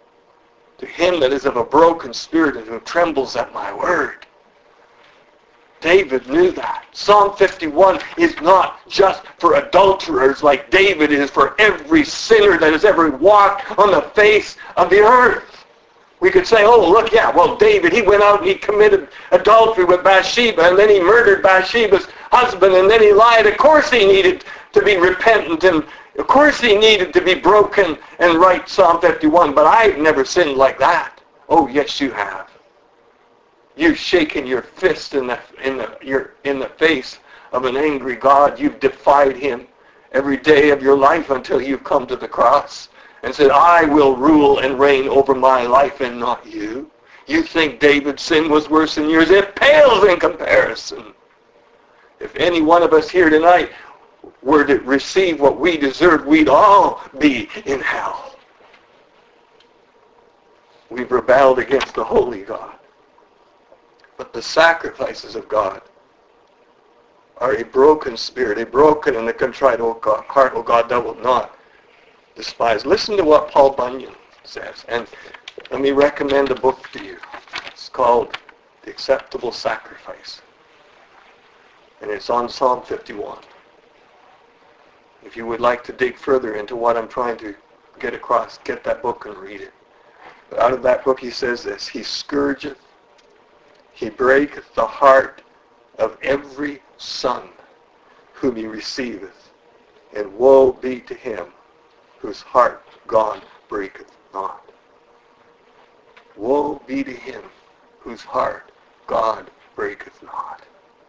To him that is of a broken spirit and who trembles at my word. David knew that. Psalm fifty-one is not just for adulterers like David is for every sinner that has ever walked on the face of the earth. We could say, oh, look, yeah, well, David, he went out and he committed adultery with Bathsheba, and then he murdered Bathsheba's husband, and then he lied. Of course he needed to be repentant, and of course he needed to be broken and write Psalm fifty-one, but I've never sinned like that. Oh, yes, you have. You've shaken your fist in the, in the, your, in the face of an angry God. You've defied him every day of your life until you've come to the cross and said, I will rule and reign over my life and not you. You think David's sin was worse than yours? It pales in comparison. If any one of us here tonight were to receive what we deserve, we'd all be in hell. We've rebelled against the holy God. But the sacrifices of God are a broken spirit, a broken and a contrite heart, O God, thou wilt not despise. Listen to what Paul Bunyan says. And let me recommend a book to you. It's called The Acceptable Sacrifice. And it's on Psalm fifty-one. If you would like to dig further into what I'm trying to get across, get that book and read it. But out of that book he says this, he scourgeth, he breaketh the heart of every son whom he receiveth, and woe be to him whose heart God breaketh not. Woe be to him whose heart God breaketh not.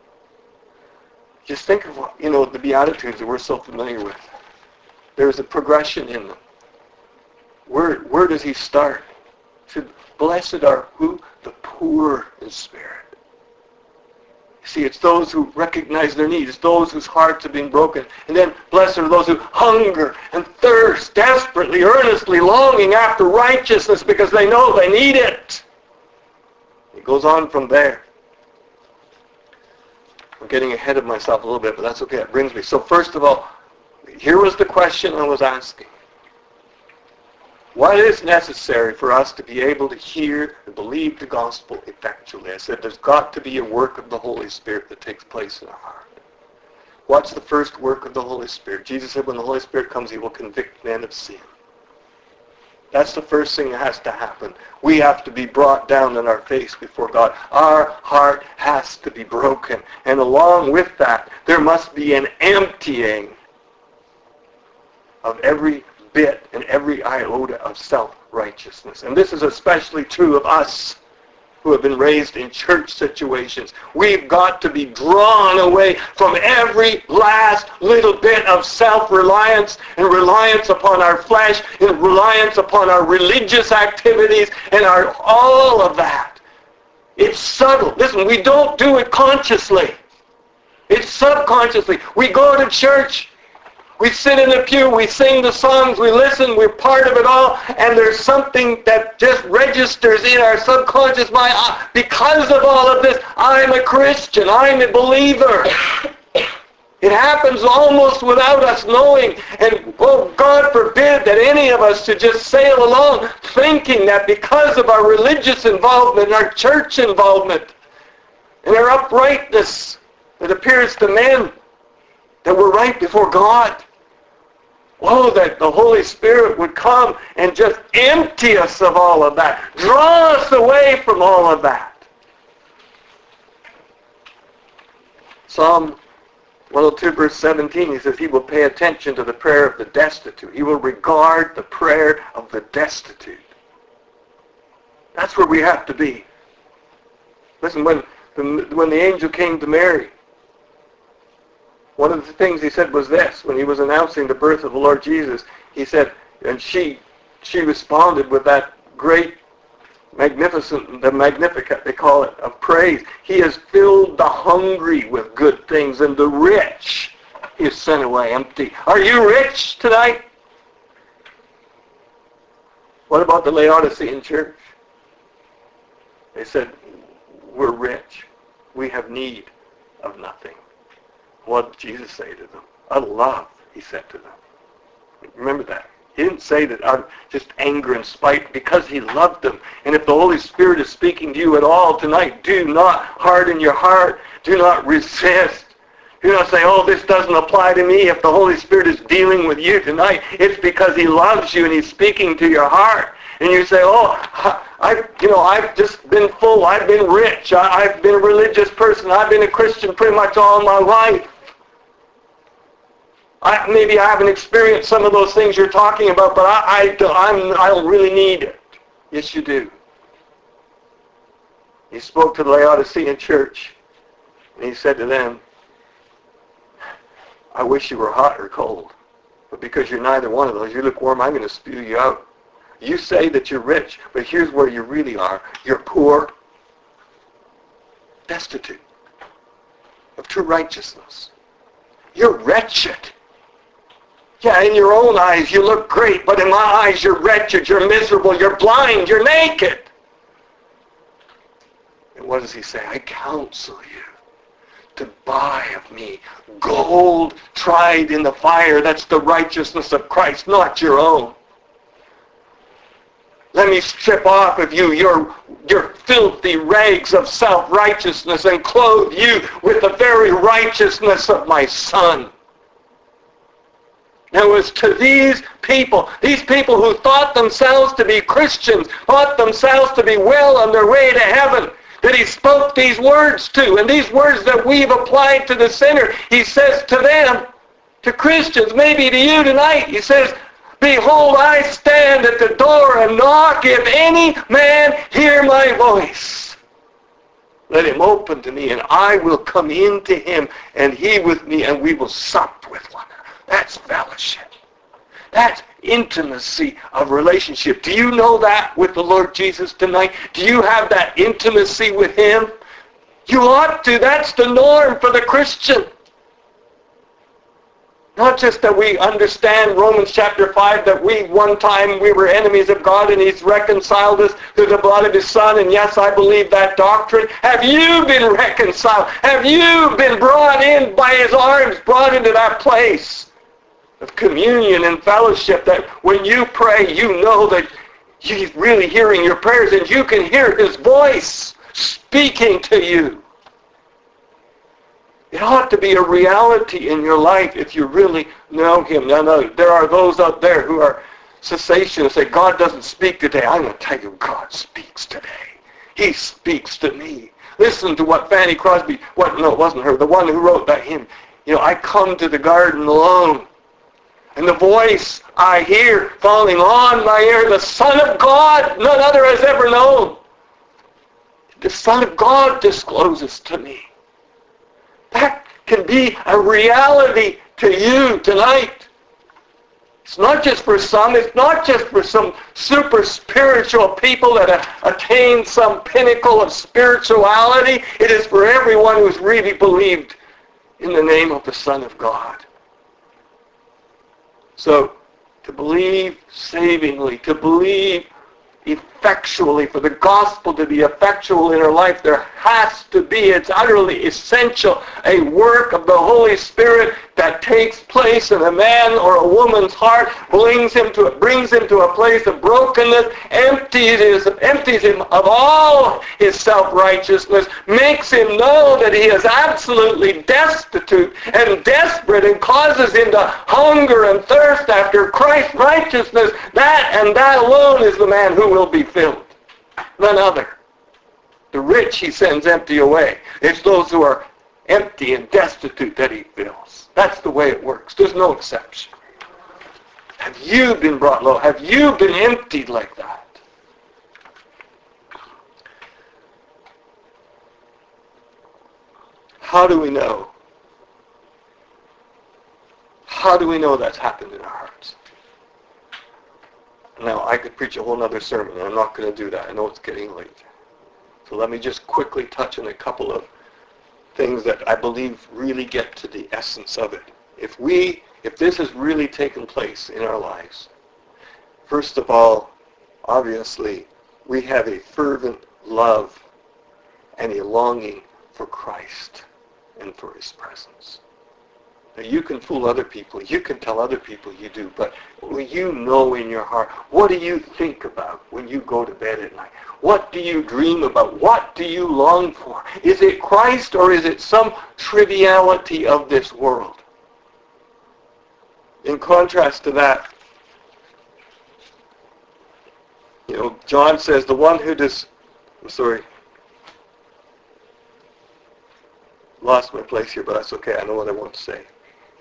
Just think of what, you know, the Beatitudes that we're so familiar with. There's a progression in them. Where, where does he start? He said, blessed are who? The poor in spirit. See, it's those who recognize their need. It's those whose hearts have been broken. And then, blessed are those who hunger and thirst, desperately, earnestly, longing after righteousness because they know they need it. It goes on from there. I'm getting ahead of myself a little bit, but that's okay. It brings me. So first of all, here was the question I was asking. What is necessary for us to be able to hear and believe the gospel effectually? I said there's got to be a work of the Holy Spirit that takes place in our heart. What's the first work of the Holy Spirit? Jesus said when the Holy Spirit comes, he will convict men of sin. That's the first thing that has to happen. We have to be brought down on our face before God. Our heart has to be broken. And along with that, there must be an emptying of every bit and every iota of self-righteousness. And this is especially true of us who have been raised in church situations. We've got to be drawn away from every last little bit of self-reliance and reliance upon our flesh and reliance upon our religious activities and our all of that. It's subtle. Listen, we don't do it consciously. It's subconsciously. We go to church. We sit in the pew, we sing the songs, we listen, we're part of it all, and there's something that just registers in our subconscious mind. Because of all of this, I'm a Christian, I'm a believer. It happens almost without us knowing, and oh, God forbid that any of us should just sail along thinking that because of our religious involvement, our church involvement, and our uprightness that appears to men, that we're right before God. Oh, that the Holy Spirit would come and just empty us of all of that. Draw us away from all of that. Psalm one oh two verse seventeen, he says, he will pay attention to the prayer of the destitute. He will regard the prayer of the destitute. That's where we have to be. Listen, when the, when the angel came to Mary, one of the things he said was this, when he was announcing the birth of the Lord Jesus, he said, and she she responded with that great, magnificent, the Magnificat, they call it, of praise. He has filled the hungry with good things, and the rich he has sent away empty. Are you rich tonight? What about the Laodicean church? They said, we're rich. We have need of nothing. What did Jesus say to them? A love, he said to them. Remember that. He didn't say that out of just anger and spite, because he loved them. And if the Holy Spirit is speaking to you at all tonight, do not harden your heart. Do not resist. Do not say, oh, this doesn't apply to me. If the Holy Spirit is dealing with you tonight, it's because he loves you and he's speaking to your heart. And you say, oh, I, you know, I've just been full. I've been rich. I, I've been a religious person. I've been a Christian pretty much all my life. I, maybe I haven't experienced some of those things you're talking about, but I, I, don't, I'm, I don't really need it. Yes, you do. He spoke to the Laodicean church, and he said to them, I wish you were hot or cold, but because you're neither one of those, you're lukewarm, I'm going to spew you out. You say that you're rich, but here's where you really are. You're poor, destitute of true righteousness. You're wretched. Yeah, in your own eyes you look great, but in my eyes you're wretched, you're miserable, you're blind, you're naked. And what does he say? I counsel you to buy of me gold tried in the fire. That's the righteousness of Christ, not your own. Let me strip off of you your, your filthy rags of self-righteousness and clothe you with the very righteousness of my Son. Now, it was to these people, these people who thought themselves to be Christians, thought themselves to be well on their way to heaven, that he spoke these words to. And these words that we've applied to the sinner, he says to them, to Christians, maybe to you tonight, he says, behold, I stand at the door and knock. If any man hear my voice, let him open to me, and I will come into him, and he with me, and we will sup with one another. That's fellowship. That's intimacy of relationship. Do you know that with the Lord Jesus tonight? Do you have that intimacy with him? You ought to. That's the norm for the Christian. Not just that we understand Romans chapter five, that we one time we were enemies of God and he's reconciled us through the blood of his Son. And yes, I believe that doctrine. Have you been reconciled? Have you been brought in by his arms, brought into that place of communion and fellowship, that when you pray, you know that he's really hearing your prayers and you can hear his voice speaking to you? It ought to be a reality in your life if you really know him. Now, no, there are those out there who are cessationists, say, God doesn't speak today. I'm going to tell you, God speaks today. He speaks to me. Listen to what Fanny Crosby, what, no, it wasn't her, the one who wrote that hymn. You know, I come to the garden alone, and the voice I hear falling on my ear, the Son of God, none other has ever known. The Son of God discloses to me. That can be a reality to you tonight. It's not just for some. It's not just for some super spiritual people that have attained some pinnacle of spirituality. It is for everyone who's really believed in the name of the Son of God. So, to believe savingly, to believe effectually, for the gospel to be effectual in our life, there has to be, it's utterly essential, a work of the Holy Spirit that takes place in a man or a woman's heart, brings him to, brings him to a place of brokenness, empties, his, empties him of all his self-righteousness, makes him know that he is absolutely destitute and desperate, and causes him to hunger and thirst after Christ's righteousness. That and that alone is the man who will be filled. None other. The rich he sends empty away. It's those who are empty and destitute that he fills. That's the way it works. There's no exception. Have you been brought low? Have you been emptied like that? How do we know? How do we know that's happened in our hearts? Now, I could preach a whole other sermon, and I'm not going to do that. I know it's getting late. So let me just quickly touch on a couple of things that I believe really get to the essence of it. If we, if this has really taken place in our lives, first of all, obviously, we have a fervent love and a longing for Christ and for his presence. Now, you can fool other people. You can tell other people you do. But you know in your heart, what do you think about when you go to bed at night? What do you dream about? What do you long for? Is it Christ or is it some triviality of this world? In contrast to that, you know, John says, the one who does, I'm sorry, lost my place here, but that's okay. I know what I want to say.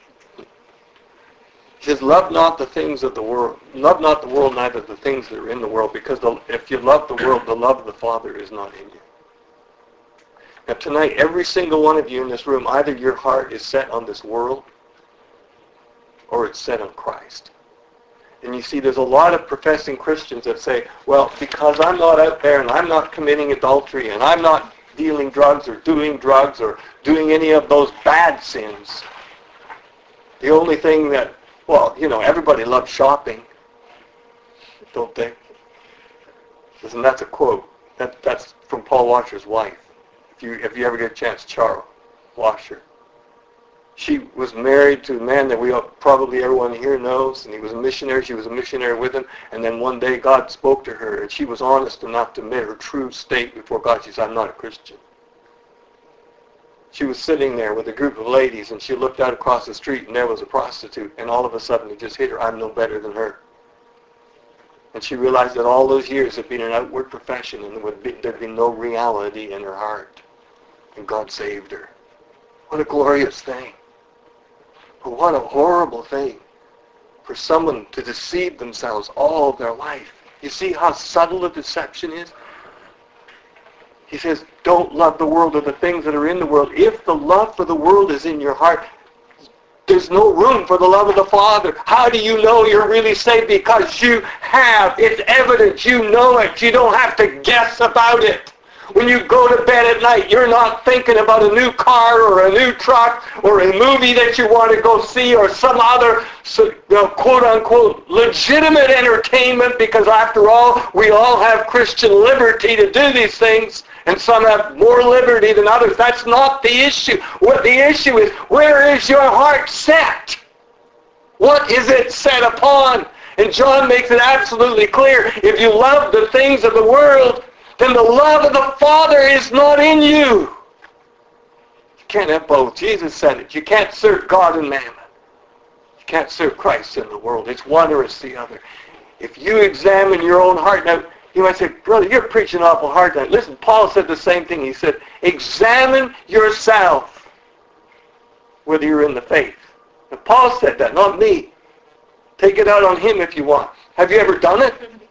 He says, love not the things of the world. Love not the world, neither the things that are in the world, because the, if you love the world, the love of the Father is not in you. Now tonight, every single one of you in this room, either your heart is set on this world, or it's set on Christ. And you see, there's a lot of professing Christians that say, well, because I'm not out there, and I'm not committing adultery, and I'm not dealing drugs, or doing drugs, or doing any of those bad sins, the only thing that, well, you know, everybody loves shopping, don't they? And that's a quote. That, that's from Paul Washer's wife. If you, if you ever get a chance, Charles Washer. She was married to a man that we all, probably everyone here knows, and he was a missionary. She was a missionary with him. And then one day God spoke to her, and she was honest enough to admit her true state before God. She said, I'm not a Christian. She was sitting there with a group of ladies, and she looked out across the street, and there was a prostitute. And all of a sudden, it just hit her, I'm no better than her. And she realized that all those years had been an outward profession, and there would be, there'd be no reality in her heart. And God saved her. What a glorious thing. But what a horrible thing for someone to deceive themselves all their life. You see how subtle the deception is? He says, don't love the world or the things that are in the world. If the love for the world is in your heart, there's no room for the love of the Father. How do you know you're really saved? Because you have. It's evident. You know it. You don't have to guess about it. When you go to bed at night, you're not thinking about a new car or a new truck or a movie that you want to go see or some other, you know, quote-unquote legitimate entertainment, because after all, we all have Christian liberty to do these things, and some have more liberty than others. That's not the issue. What the issue is, where is your heart set? What is it set upon? And John makes it absolutely clear. If you love the things of the world, then the love of the Father is not in you. You can't have both. Jesus said it. You can't serve God and mammon. You can't serve Christ in the world. It's one or it's the other. If you examine your own heart, now you might say, brother, you're preaching awful hard tonight. Listen, Paul said the same thing. He said, examine yourself whether you're in the faith. And Paul said that, not me. Take it out on him if you want. Have you ever done it?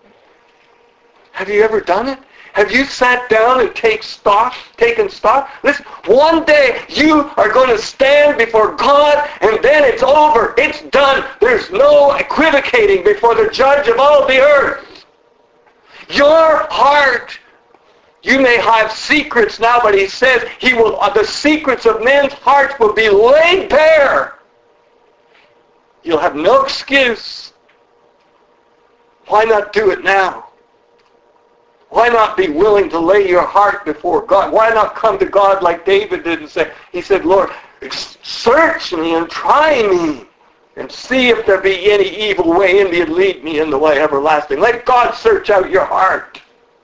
Have you ever done it? Have you sat down and take stock, taken stock? Listen, one day you are going to stand before God, and then it's over. It's done. There's no equivocating before the judge of all the earth. Your heart, you may have secrets now, but he says he will. Uh, the secrets of men's hearts will be laid bare. You'll have no excuse. Why not do it now? Why not be willing to lay your heart before God? Why not come to God like David did and say, he said, Lord, search me and try me and see if there be any evil way in me and lead me in the way everlasting. Let God search out your heart.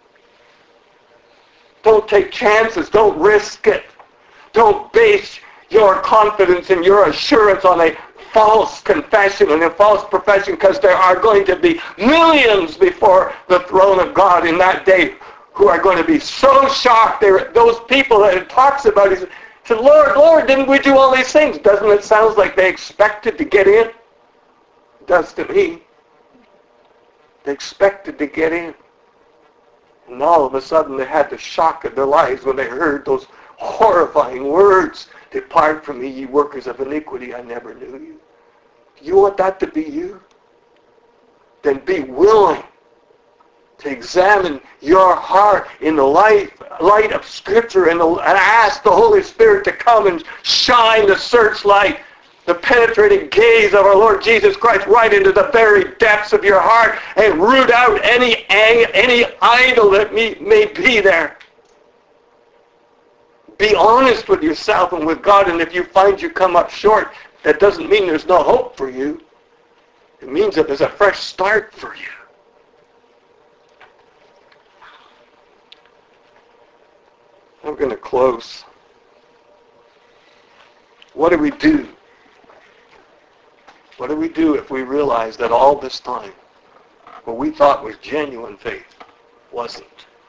Don't take chances. Don't risk it. Don't base your confidence and your assurance on a false confession and a false profession, because there are going to be millions before the throne of God in that day who are going to be so shocked. They're, those people that it talks about, he said, Lord, Lord, didn't we do all these things? Doesn't it sound like they expected to get in? It does to me. They expected to get in. And all of a sudden they had the shock of their lives when they heard those horrifying words. Depart from me, ye workers of iniquity, I never knew you. You want that to be you? Then be willing to examine your heart in the light, light of Scripture and, and ask the Holy Spirit to come and shine the searchlight, the penetrating gaze of our Lord Jesus Christ right into the very depths of your heart and root out any, any idol that may, may be there. Be honest with yourself and with God, and if you find you come up short, that doesn't mean there's no hope for you. It means that there's a fresh start for you. I'm going to close. What do we do? What do we do if we realize that all this time, what we thought was genuine faith wasn't?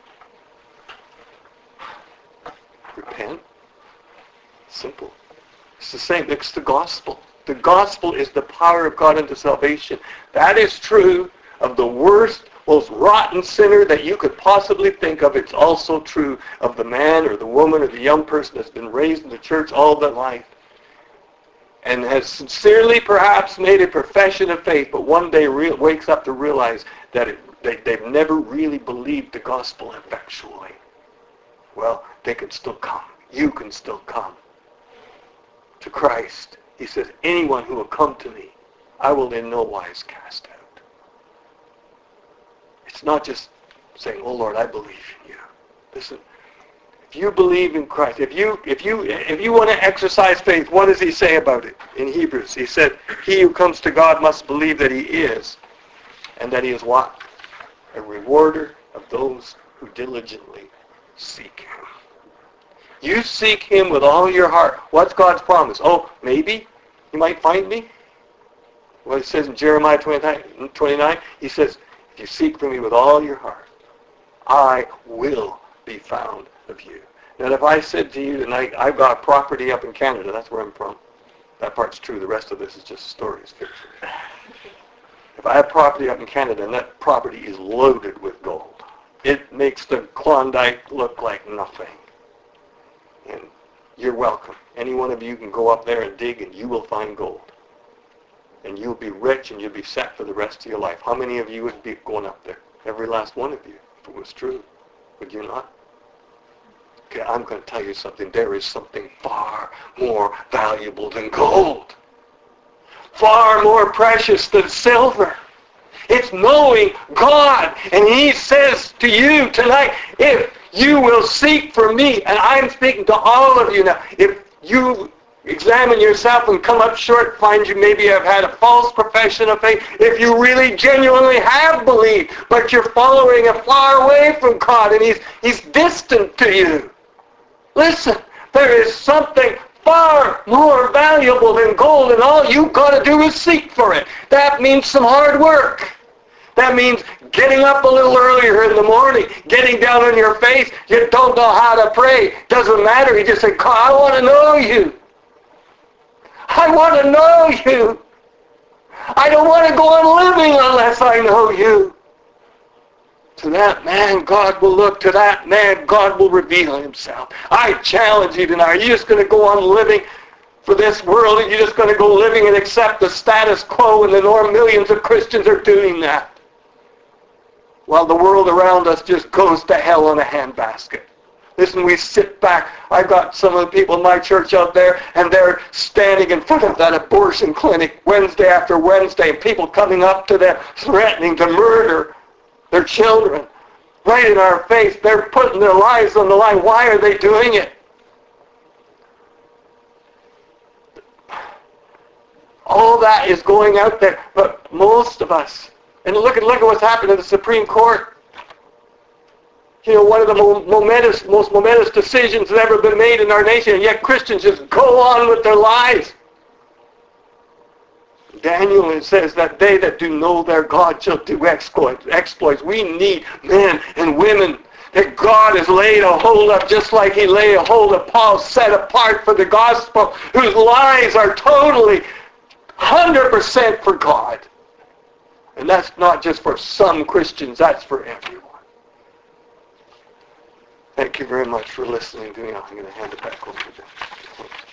Repent. Simple. It's the same. It's the gospel. The gospel is the power of God unto salvation. That is true of the worst, most rotten sinner that you could possibly think of. It's also true of the man or the woman or the young person that's been raised in the church all their life and has sincerely perhaps made a profession of faith, but one day re- wakes up to realize that it, they, they've never really believed the gospel effectually. Well, they can still come. You can still come to Christ. He says, anyone who will come to me, I will in no wise cast out. It's not just saying, oh Lord, I believe in you. Listen, if you believe in Christ, if you if you if you want to exercise faith, what does he say about it in Hebrews? He said, he who comes to God must believe that he is, and that he is what? A rewarder of those who diligently seek him. You seek him with all your heart. What's God's promise? Oh, maybe you might find me. What it says in Jeremiah twenty-nine, he says, if you seek for me with all your heart, I will be found of you. Now, if I said to you tonight, I've got property up in Canada, that's where I'm from. That part's true. The rest of this is just stories. If I have property up in Canada and that property is loaded with gold, it makes the Klondike look like nothing. And you're welcome. Any one of you can go up there and dig and you will find gold. And you'll be rich and you'll be set for the rest of your life. How many of you would be going up there? Every last one of you, if it was true. Would you not? Okay, I'm going to tell you something. There is something far more valuable than gold. Far more precious than silver. It's knowing God. And he says to you tonight, if you will seek for me, and I'm speaking to all of you now, if you examine yourself and come up short, find you maybe have had a false profession of faith, if you really genuinely have believed, but you're following it far away from God and he's, he's distant to you. Listen, there is something far more valuable than gold, and all you've got to do is seek for it. That means some hard work. That means getting up a little earlier in the morning, getting down on your face. You don't know how to pray. Doesn't matter. You just say, God, I want to know you. I want to know you. I don't want to go on living unless I know you. To that man, God will look. To that man, God will reveal himself. I challenge you tonight. Are you just going to go on living for this world? Are you just going to go living and accept the status quo, and the norm millions of Christians are doing that? While the world around us just goes to hell in a handbasket. Listen, we sit back. I've got some of the people in my church out there, and they're standing in front of that abortion clinic Wednesday after Wednesday, and people coming up to them threatening to murder their children. Right in our face. They're putting their lives on the line. Why are they doing it? All that is going out there, but most of us, and look at look at what's happened in the Supreme Court. You know, one of the momentous, most momentous decisions that's ever been made in our nation, and yet Christians just go on with their lives. Daniel says that they that do know their God shall do exploits. exploits. We need men and women that God has laid a hold of, just like he laid a hold of Paul, set apart for the gospel, whose lives are totally one hundred percent for God. And that's not just for some Christians, that's for everyone. Thank you very much for listening to me. I'm going to hand it back over to them.